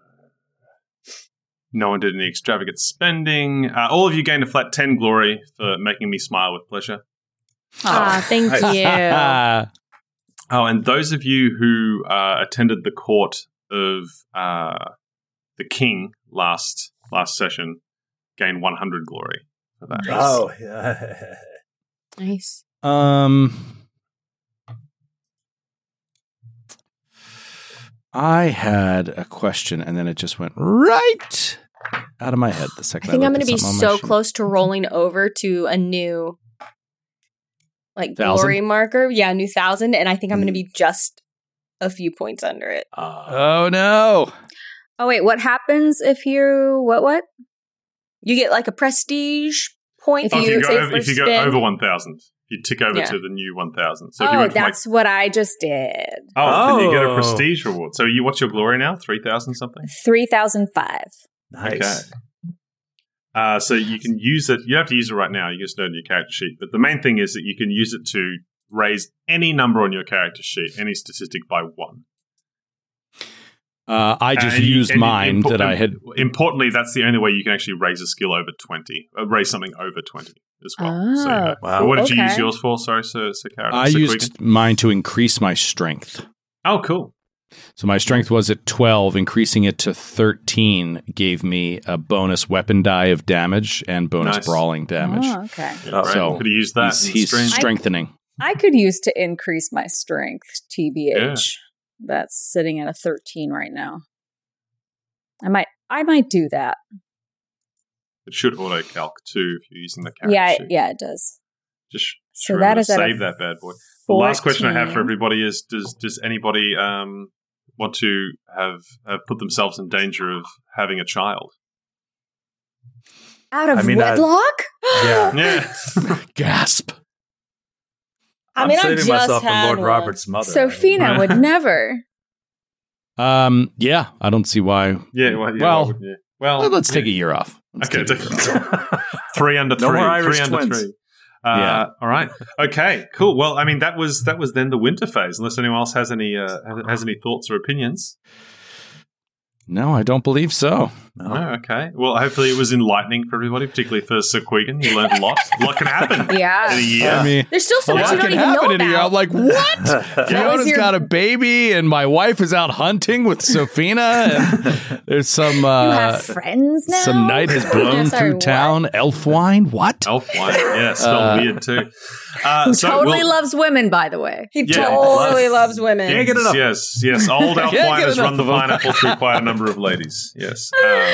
No one did any extravagant spending. All of you gained a flat 10 glory for making me smile with pleasure. Thank you. And those of you who attended the court of the king last session gained 100 glory for that. Nice. Oh, yeah. Nice. I had a question, and then it just went right out of my head the second. I think I'm going to be so close to rolling over to a new, glory marker. Yeah, new 1,000, and I think I'm going to be just a few points under it. Oh no! Oh wait, what happens if you what? You get a prestige point if you go over 1,000. You tick over to the new 1,000. So if you went that's what I just did. Then you get a prestige reward. So what's your glory now? 3,000 something? 3,005. Nice. Okay. So you can use it. You don't have to use it right now. You just know it in your character sheet. But the main thing is that you can use it to raise any number on your character sheet, any statistic by 1. I just used mine that I had. Importantly, that's the only way you can actually raise a skill over 20. Raise something over 20 as well. Wow. What did you use yours for? Sorry, Sir Caradoc. I used mine to increase my strength. Oh, cool. So my strength was at 12. Increasing it to 13 gave me a bonus weapon die of damage and bonus brawling damage. Oh, okay. So could have used that. He's strengthening. I could use to increase my strength, TBH. Yeah. That's sitting at a 13 right now. I might do that. It should auto calc too if you're using the character sheet. Yeah, it does. Just so that is save that bad boy. 14. The last question I have for everybody is: Does anybody want to have put themselves in danger of having a child? Out of wedlock? Yeah. Gasp. I'm saving myself from Lord Robert's mother. Safina would never. Yeah, I don't see why. Yeah, well, let's take a year off. Okay, 3 under 3. No more Irish 3 under 3. All right. Okay. Cool. Well, I mean, that was then the winter phase. Unless anyone else has any thoughts or opinions. No, I don't believe so. Oh, okay. Well, hopefully it was enlightening for everybody, particularly for Sir Quigan. You learned a lot. A lot can happen in a year. I mean, there's still so much you don't even know about. I'm like, what? Fiona's got a baby, and my wife is out hunting with Sofina, and there's some... you have friends now? Some night has blown through town. Elf wine? What? Elf wine, yeah. Spelled weird, too. Who totally loves women, by the way. He totally loves women. Can't get enough. Yes. Old Elf wine has run the pineapple through quite a number of ladies. Yes.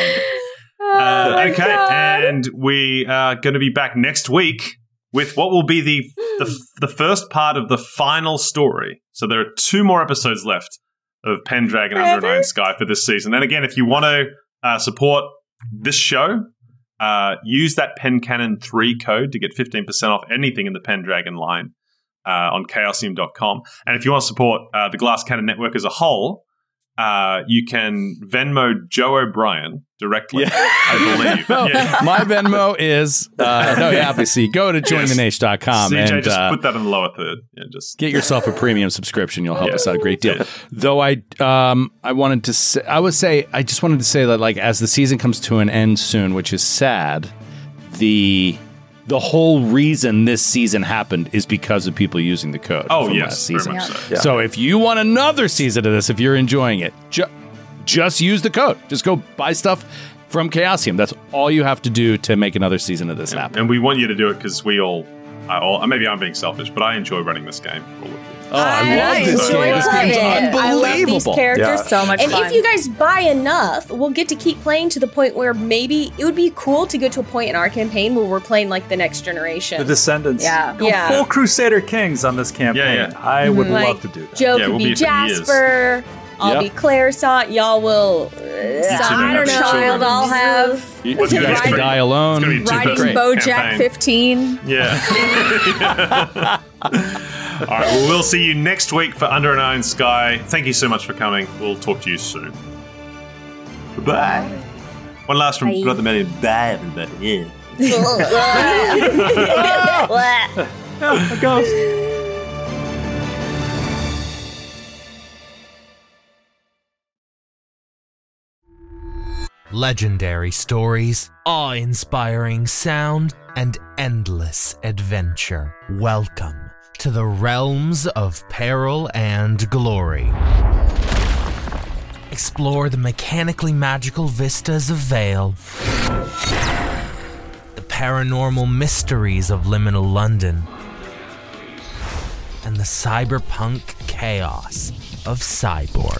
Okay, and we are going to be back next week with what will be the first part of the final story. So there are 2 more episodes left of Pendragon Under an Iron Sky for this season. And again, if you want to support this show, use that PenCannon3 code to get 15% off anything in the Pendragon line on chaosium.com. And if you want to support the Glass Cannon Network as a whole, you can Venmo Joe O'Brien directly, I believe. My Venmo is, obviously, go to jointhenation.com CJ, and just put that in the lower third. Yeah, just get yourself a premium subscription. You'll help us out a great deal. Yeah. Though I wanted to say, I just wanted to say that, like, as the season comes to an end soon, which is sad, the whole reason this season happened is because of people using the code from last season. Very much so. Yeah. So if you want another season of this, if you're enjoying it, just use the code. Just go buy stuff from Chaosium. That's all you have to do to make another season of this happen. And we want you to do it because we all, maybe I'm being selfish, but I enjoy running this game for all of you. Oh, I love this game. This game's unbelievable. I love these characters so much and fun. If you guys buy enough, we'll get to keep playing to the point where maybe it would be cool to get to a point in our campaign where we're playing like the next generation. The Descendants. Yeah. Go full Crusader Kings on this campaign. Yeah. I would love to do that. Joe could be Jasper. I'll be Clarisont. Y'all will... I don't know. Child I'll have. You guys can die alone. Riding Bojack 15. Yeah. All right, well, we'll see you next week for Under an Iron Sky. Thank you so much for coming. We'll talk to you soon. Bye. One last from Brother Manny. Bye, everybody. A ghost. Legendary stories, awe-inspiring sound, and endless adventure. Welcome to the realms of peril and glory. Explore the mechanically magical vistas of Vale, the paranormal mysteries of liminal London, and the cyberpunk chaos of Cyborg.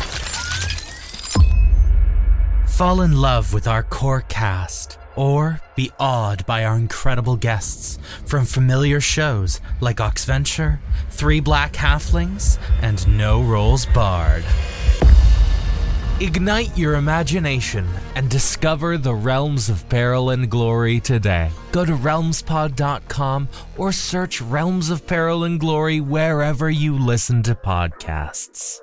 Fall in love with our core cast, or be awed by our incredible guests from familiar shows like Oxventure, Three Black Halflings, and No Rolls Barred. Ignite your imagination and discover the realms of peril and glory today. Go to realmspod.com or search Realms of Peril and Glory wherever you listen to podcasts.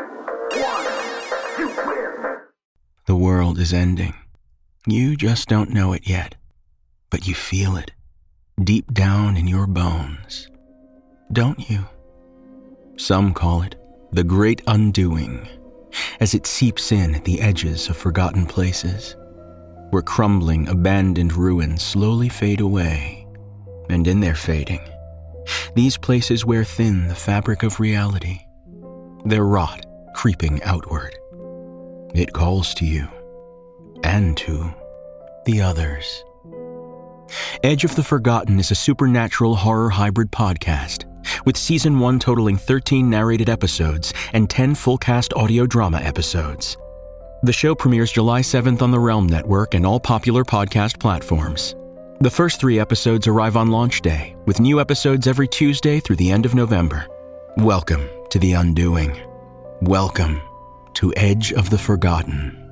The world is ending. You just don't know it yet, but you feel it deep down in your bones. Don't you? Some call it the Great Undoing, as it seeps in at the edges of forgotten places, where crumbling, abandoned ruins slowly fade away. And in their fading, these places wear thin the fabric of reality, their rot creeping outward. It calls to you, and to the others. Edge of the Forgotten is a supernatural horror hybrid podcast, with Season 1 totaling 13 narrated episodes and 10 full-cast audio drama episodes. The show premieres July 7th on the Realm Network and all popular podcast platforms. The first 3 episodes arrive on launch day, with new episodes every Tuesday through the end of November. Welcome to The Undoing. Welcome to Edge of the Forgotten.